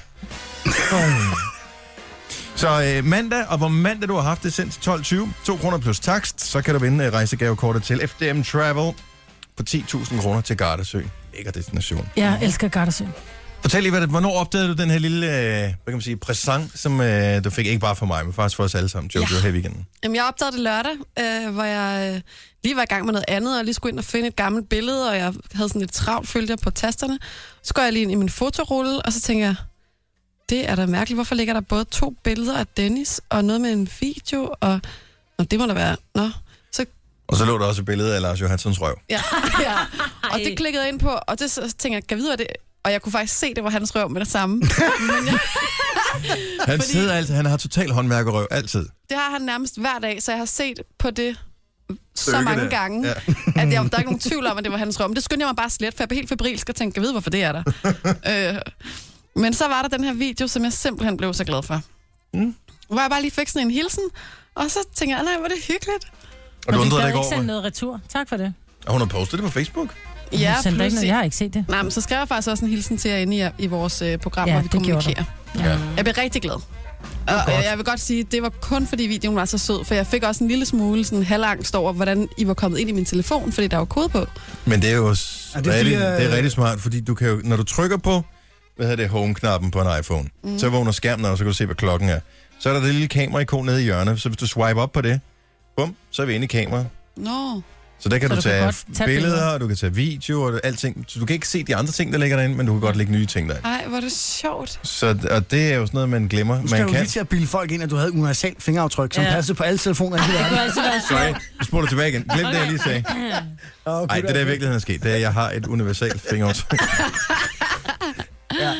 Så øh, mandag, og hvor mandag du har haft det sendt til tolv tyve, to kroner plus takst, så kan du vinde øh, rejsegavekortet til F D M Travel på ti tusind kroner til Gardasø. Lækker destination. Jeg elsker Gardasøen. Fortæl lige, hvad det, hvornår opdagede du den her lille, øh, hvad kan man sige, præsent, som øh, du fik ikke bare for mig, men faktisk for os alle sammen, Jojo, ja. her i weekenden? Jamen, jeg opdagede det lørdag, øh, hvor jeg øh, lige var i gang med noget andet, og lige skulle ind og finde et gammelt billede, og jeg havde sådan lidt travlt følger på tasterne. Så går jeg lige ind i min fotorulle, og så tænker jeg, det er da mærkeligt. Hvorfor ligger der både to billeder af Dennis, og noget med en video, og Nå, det må da være... Nå. Så... Og så lå der også et billede af Lars Johanssons røv. Ja, ja. Og det klikkede jeg ind på, og det, så tænker jeg, kan jeg vide, hvad det... Og jeg kunne faktisk se, det var hans røv med det samme. Men jeg... Han Fordi... sidder altid, han har total håndværkerrøv, altid. Det har han nærmest hver dag, så jeg har set på det så Stykke mange der. gange, Ja. at jeg, der er ikke nogen tvivl om, at det var hans røv. Men det skyndte jeg mig bare slet, for jeg blev helt febrilsk og tænkte, kan jeg vide, hvorfor det er der? øh, men så var der den her video, som jeg simpelthen blev så glad for. Mm. Hvor jeg bare lige fik sådan en hilsen, og så tænkte jeg, nej, hvor er det hyggeligt. Og du undrede dig ikke ikke over sende det? noget retur. Tak for det. Og hun har postet det på Facebook? Ja, Hun sendte ikke plus, noget. Jeg har ikke set det. nej, men så skrev jeg faktisk også en hilsen til jer inde i, i vores øh, program, Ja, hvor vi det gjorde kommunikerer. Ja. Jeg blev rigtig glad. Og øh, jeg vil godt sige, det var kun fordi videoen var så sød, for jeg fik også en lille smule sådan halvangst over, hvordan I var kommet ind i min telefon, fordi der var kode på. Men det er jo Er er det det, rigtig, fordi, øh, det er rigtig smart, fordi du kan jo, når du trykker på, hvad hedder det, home-knappen på en iPhone, mm. så vågner skærmen, og så kan du se, hvad klokken er. Så er der det lille kamera-ikon nede i hjørnet, så hvis du swipe op på det, bum, så er vi inde i kameraet. Nå. Så der kan Så du, du kan tage, godt tage billeder, billeder. og du kan tage video og alting. Så du kan ikke se de andre ting, der ligger derinde, men du kan godt lægge nye ting derinde. Ej, hvor er det sjovt. Så og det er jo sådan noget, man glemmer. Du skal Man jo kan... lige til at bilde folk ind, at du havde universal fingeraftryk, som Ja. passede på alle telefoner. Det kunne altid være Sorry, sjovt. vi spoler tilbage igen. Glem det, jeg lige sagde. Okay, Nej, det der i virkeligheden er sket, det er, at jeg har et universalt fingeraftryk. Ja. Han er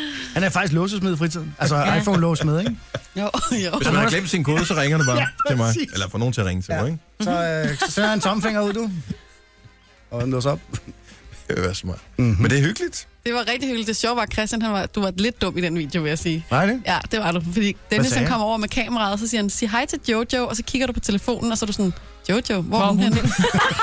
er faktisk låsesmed i fritiden. Altså ja. iPhone-låsesmed, ikke? Jo, jo. Hvis man har glemt sin kode, så ringer det bare ja, til mig. Eller får nogen til at ringe til ja. mig, ikke? Så, øh, så sender jeg en tomfinger ud, du. Og den låser op. Det vil være smart. Mm-hmm. Men det er hyggeligt. Det var rigtig hyggeligt. Det sjove var, Christian, han var, du var lidt dum i den video, vil jeg sige. Nej, det? Ja, det var du. Fordi Dennis, han kommer over med kameraet, og så siger han, sig hej til Jojo, og så kigger du på telefonen, og så er du sådan, Jojo, hvor er hun henne? Det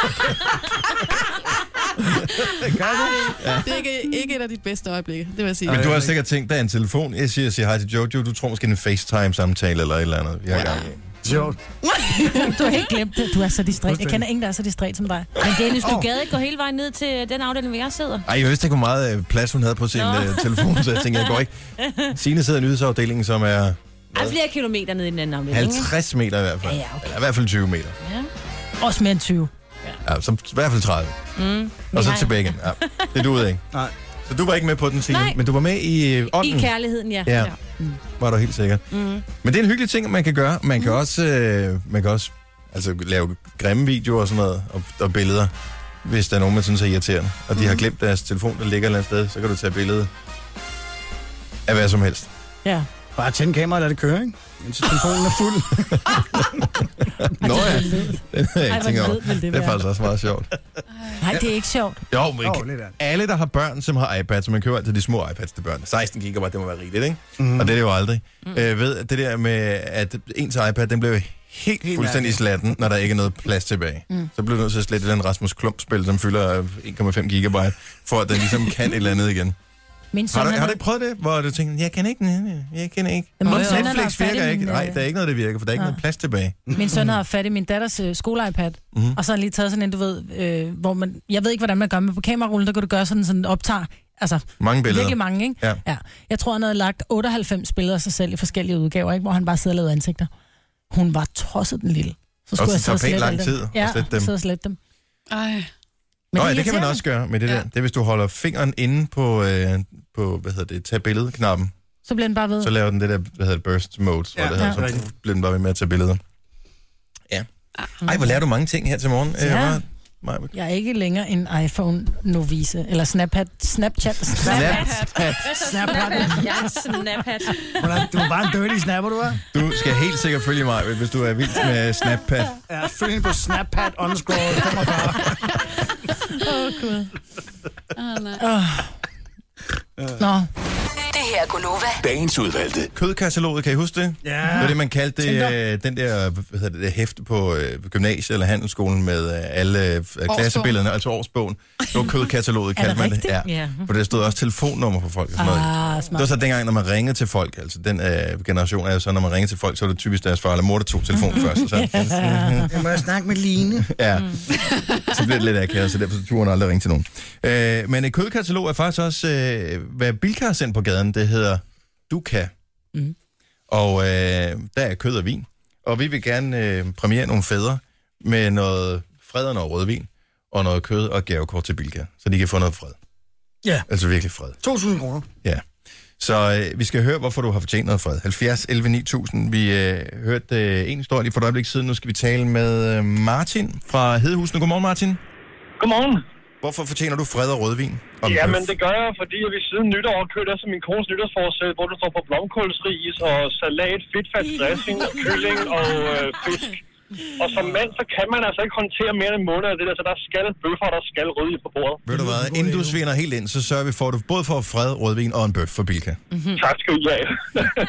gør du. Ja. Det er ikke, ikke et af dit bedste øjeblikke, det vil jeg sige. Men du har sikkert tænkt, der er en telefon. Jeg siger, siger hej til Jojo. Du tror måske, det er en FaceTime-samtale eller et eller andet. Vi har gang i. Sjovt. Du har helt glemt det. Du er så distræt. Jeg kender ingen, der er så distræt som dig. Men Dennis, du oh. gad ikke gå hele vejen ned til den afdeling, hvor jeg sidder? Ej, jeg vidste ikke, hvor meget plads hun havde på sin uh, telefon, så jeg tænkte, jeg går ikke. Signe sidder i nyhedsafdelingen, som er... Ej, flere kilometer ned i den anden afdeling. halvtreds meter i hvert fald. Ja, okay. Eller i hvert fald tyve meter. Ja. Også mere end tyve. Ja, ja som, i hvert fald tredive. Mm. Og så tilbage igen. Ja. Det duede ikke. Nej. Så du var ikke med på den, Signe, men du var med i uh, ånden. I kærligheden, ja. Ja, mm. var du helt sikkert. Mm. Men det er en hyggelig ting, man kan gøre. Man kan mm. også, øh, man kan også altså, lave grimme videoer og sådan noget, og, og billeder, hvis der er nogen, man synes er irriterende. Og de mm. har glemt deres telefon, der ligger et eller andet sted, så kan du tage billede af hvad som helst. Ja. Bare tænde kameraet og lade det køre, ikke? Indtil telefonen er fuld. Nå ja, den har jeg ikke tænkt over. Det, det er faktisk også meget sjovt. Nej, det er ikke sjovt. Jo, men oh, alle, der har børn, som har iPads, så man køber altid de små iPads til børn. seksten gigabyte, det må være rigeligt, ikke? Mm. Og det er det jo aldrig. Mm. Øh, ved det der med, at ens iPad, den blev helt, helt fuldstændig slatten, når der ikke er noget plads tilbage. Mm. Så bliver du nødt til at slette den Rasmus Klump-spil, som fylder en komma fem gigabyte, for at den ligesom kan et eller andet igen. Har du, har du ikke prøvet det, hvor du tænker, jeg kan ikke, jeg kan ikke. Min Netflix virker ikke. Nej, der er ikke noget, der virker, for der er ikke ja. noget plads tilbage. Min søn har fat i min datters uh, skole-iPad, mm-hmm. og så har han lige taget sådan en, du ved, øh, hvor man, jeg ved ikke, hvordan man gør, men på kamerarullen, der kan du gøre sådan sådan optager, altså mange billeder. Virkelig mange, ikke? Ja. ja. Jeg tror, han havde lagt otteoghalvfems billeder af sig selv i forskellige udgaver, ikke? Hvor han bare sidder og lavede ansigter. Hun var tosset, den lille. Så skulle og jeg sidde og slette lang tid dem. Ja, dem. sidde og slette dem. Ej. Nå, ja, det kan man også gøre med det ja. der. Det er, hvis du holder fingeren inde på, øh, på hvad hedder det, tag billedet-knappen. Så bliver den bare ved. Så laver den det der, hvad hedder det, burst mode. Ja, det hedder, ja. Så bliver den bare ved med at tage billeder. Ja. Ej, hvor lærer du mange ting her til morgen. Ja. Øh, jeg er ikke længere en iPhone-novice. Eller Snapchat. Snapchat. Snapchat. Snapchat. Ja, Snapchat. Du er bare en dirty snapper, du er. Du skal helt sikkert følge mig, hvis du er vild med Snapchat. Ja, følg hende på Snapchat underscore femogfyrre. Åh, gud. Åh, nej. Nå. Det her er Gunova. Dagens udvalgte. Kødkataloget, kan I huske det? Ja. Det var det, man kaldte det, den der, hvad hedder det, det hæfte på øh, gymnasiet eller handelsskolen med øh, alle øh, klassebillederne, altså årsbogen. Det var kødkataloget, kaldte man det. Ja. Ja. For der stod også telefonnummer for folk og sådan noget. Ah, det var så dengang, når man ringede til folk, altså den øh, generation er jo så, når man ringede til folk, så var det typisk deres far eller mor, der tog telefonen først. Og så, jeg må jeg snakke med Line. Ja, så bliver det lidt akavet, så derfor turde hun aldrig ringe til nogen. Øh, men et kødkatalog er faktisk også, øh, hvad Bilka har sendt på gaden, det hedder Du kan. Mm. Og øh, der er kød og vin. Og vi vil gerne øh, premiere nogle fædre med noget fred og noget rødvin, og noget kød og gavekort til Bilka, så de kan få noget fred. Ja. Altså virkelig fred. to tusind kroner. Ja. Så øh, vi skal høre, hvorfor du har fortjent noget fred. halvfjerds elleve ni tusind. Vi øh, hørte øh, en historie lige for et øjeblik siden. Nu skal vi tale med øh, Martin fra Hedehusene. Godmorgen, Martin. Godmorgen. Hvorfor fortjener du fred og rødvin? Jamen, det gør jeg, fordi jeg vil siden nytår kørte efter min kones nytårsforsæt, hvor du får på blomkålsris og salat, fedtfat dressing og kylling og øh, fisk. Og som mand, så kan man altså ikke håndtere mere end en måned af det der, så der skal bøffer, der skal rødvin på bordet. Ved du hvad, inden du sviner helt ind, så sørger vi for, at du både får fred, rødvin og en bøf for Bilka. Mm-hmm. Tak skal du have.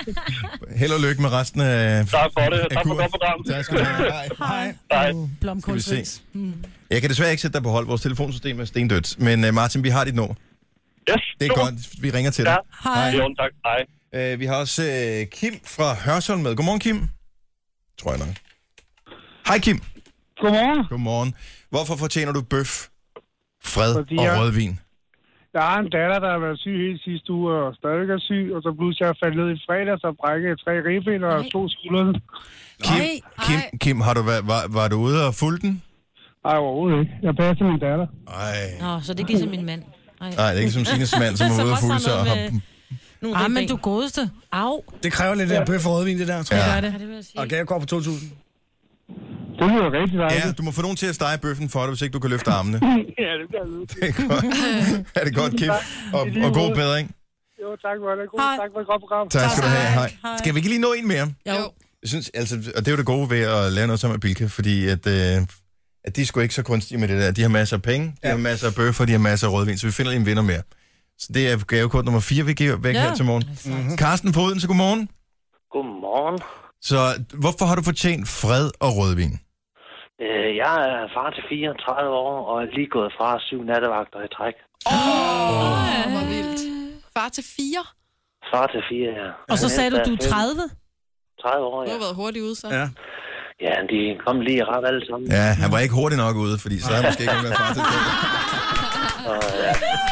Held og lykke med resten af Tak for det. Tak for godt program. Tak skal du have. Hej. Hej. Hej. Blomkålsris. Mm. Jeg kan desværre ikke sætte dig på hold. Vores telefonsystem er stendødt. Men uh, Martin, vi har dit nummer. Yes. Det er godt. Vi ringer til ja. dig. Hej. Jo, tak. Hej. Uh, vi har også uh, Kim fra Hørsholm med. Godmorgen, Kim. Tror jeg nok. Hej, Kim. Godmorgen. Godmorgen. Hvorfor fortjener du bøf, fred Fordi og jeg... rødvin? Jeg har en datter, der har været syg hele sidste uge og stadig er syg, og så pludselig er jeg faldet ned i fredag, så brækkede jeg tre ribben og to skuldrene. Kim, Kim, Kim, har du været, var, var du ude og fulgte den? Nej, overhovedet ikke. Jeg passer min datter. Ej. Nå, så det er ikke som min mand. Nej, det er ikke som Signes mand, som er ude og fulde sig og har... Ah, men du godeste. Au. Det kræver lidt af bøf og rødvin, det der, tror jeg. Ja. Det. Ja, det og gavekort på to tusind. Det lyder rigtig dejligt. Ja, du må få nogen til at stege bøffen for dig, hvis ikke du kan løfte armene. Ja, det bliver jeg. Det er godt. Er det godt, Kim? Og, og god bedring. Jo, Jo, tak for det. God, tak for et godt program. Tak skal du have. Hej. Hej. Skal vi ikke lige nå en mere? Jo. Jeg synes, altså, og det er jo det gode ved at lave noget sammen med Bilka, fordi at, øh, at de er sgu ikke så kunstige med det der. De har masser af penge, de ja. har masser af bøffer, de har masser af rødvin, så vi finder lige en vinder mere. Så det er gavekort nummer fire, vi giver væk ja. her til morgen. Mm-hmm. Karsten på Odense, godmorgen. Godmorgen. Så hvorfor har du fortjent fred og rødvin? Øh, jeg er far til fireogtredive år, og er lige gået fra syv nattevagter i træk. Åh, oh, hvor vildt. Far til fire? Far til fire, ja. Og så sagde du, du er tredive? tredive år, ja. Du har været hurtigt ude, så. Ja. Ja, de kom lige ret alle sammen. Ja, han var ikke hurtig nok ude, fordi så har han måske ikke været far til det. Og, ja.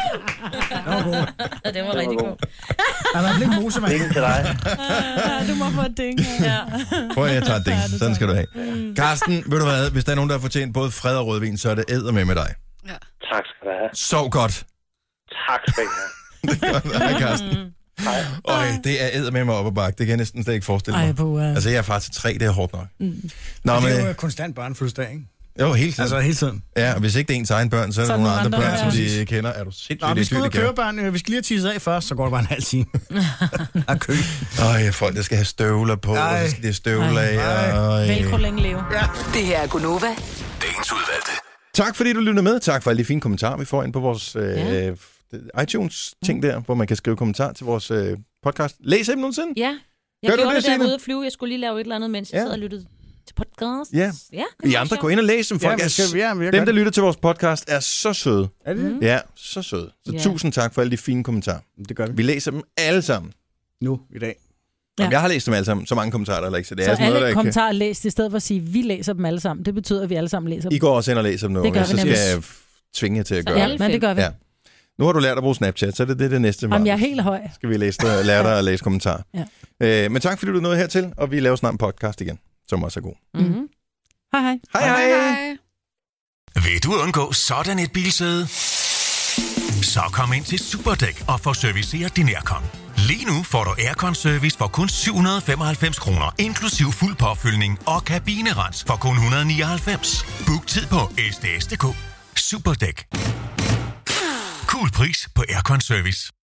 Det var god. Ja, det var rigtig god. Han har ikke mose med. Ingen til dig. Du må få et ding. Ja. Prøv at jeg tager et ding. Sådan skal du have. Karsten, ved du hvad? Hvis der er nogen, der har fortjent både fred og rødvin, så er det æder med med dig. Ja. Tak skal du have. Sov godt. Tak skal du have. Hej, Karsten. Hej. Øj, det er æder med mig op ad bakke. Det kan jeg næsten slet ikke forestille mig. Ej, på, uh... Altså, jeg er far til tre, det er hårdt nok. Mm. Nå, men, det er jo konstant børnefødselsdag, ikke? Jo, hele tiden. Altså, hele tiden. Ja, og hvis ikke det er ens egen børn, så er der nogle andre, andre børn, ja. som de kender. Er du sindssygt? Nå, vi skal ud og køre børn. Vi skal lige have tisset af først, så går det bare en halv time. Af kø. Øj, folk, der skal have støvler på, Ej. og så skal de have støvler af. Velcro længe leve. Ja. Det her er Gunova. Dagens udvalgte. Tak fordi du lyttede med. Tak for alle de fine kommentarer, vi får ind på vores ja. øh, iTunes-ting der, hvor man kan skrive kommentarer til vores øh, podcast. Læser I dem nogensinde? Ja. Jeg Gør gjorde du det, det, der Signe? ude at flyve. Jeg skulle lige lave et eller andet, mens jeg Ja. sad og lyttede til podcast. Ja. Ja, I andre går ind og læser dem. Folk Ja, er vi skal- s- ja, vi har dem, godt- der lytter til vores podcast, er så søde. Er det det? Ja, så søde. Så Ja. tusind tak for alle de fine kommentarer. Det gør vi. Vi læser dem alle sammen. Nu, i dag. Ja. Jamen, jeg har læst dem alle sammen. Så mange kommentarer, der er ikke. Så det Så er sådan alle noget, der ikke... kommentarer er læst, i stedet for at sige, at vi læser dem alle sammen. Det betyder, at vi alle sammen læser dem. I går også ind og læser dem nu, Det gør og vi så skal nemlig. jeg f- tvinge jer til at Så gøre alle det. Men det gør vi. Ja. Nu har du lært at bruge Snapchat, så er det det, det næste. Jamen, jeg er helt høj. Skal vi læse dig, lære dig at læse kommentarer. Ja. Øh, men tak fordi du nåede hertil, og vi laver snart en podcast igen, som også er god. Mm-hmm. Hej hej. Hej hej! Hej. Vil du undgå sådan et bilsæde? Så kom ind til Superdæk og få serviceret din aircon. Lige nu får du aircon-service for kun syv hundrede femoghalvfems kroner, inklusiv fuld påfyldning og kabinerens for kun et hundrede nioghalvfems. Book tid på s d s punktum d k. Superdæk. Cool pris på aircon-service.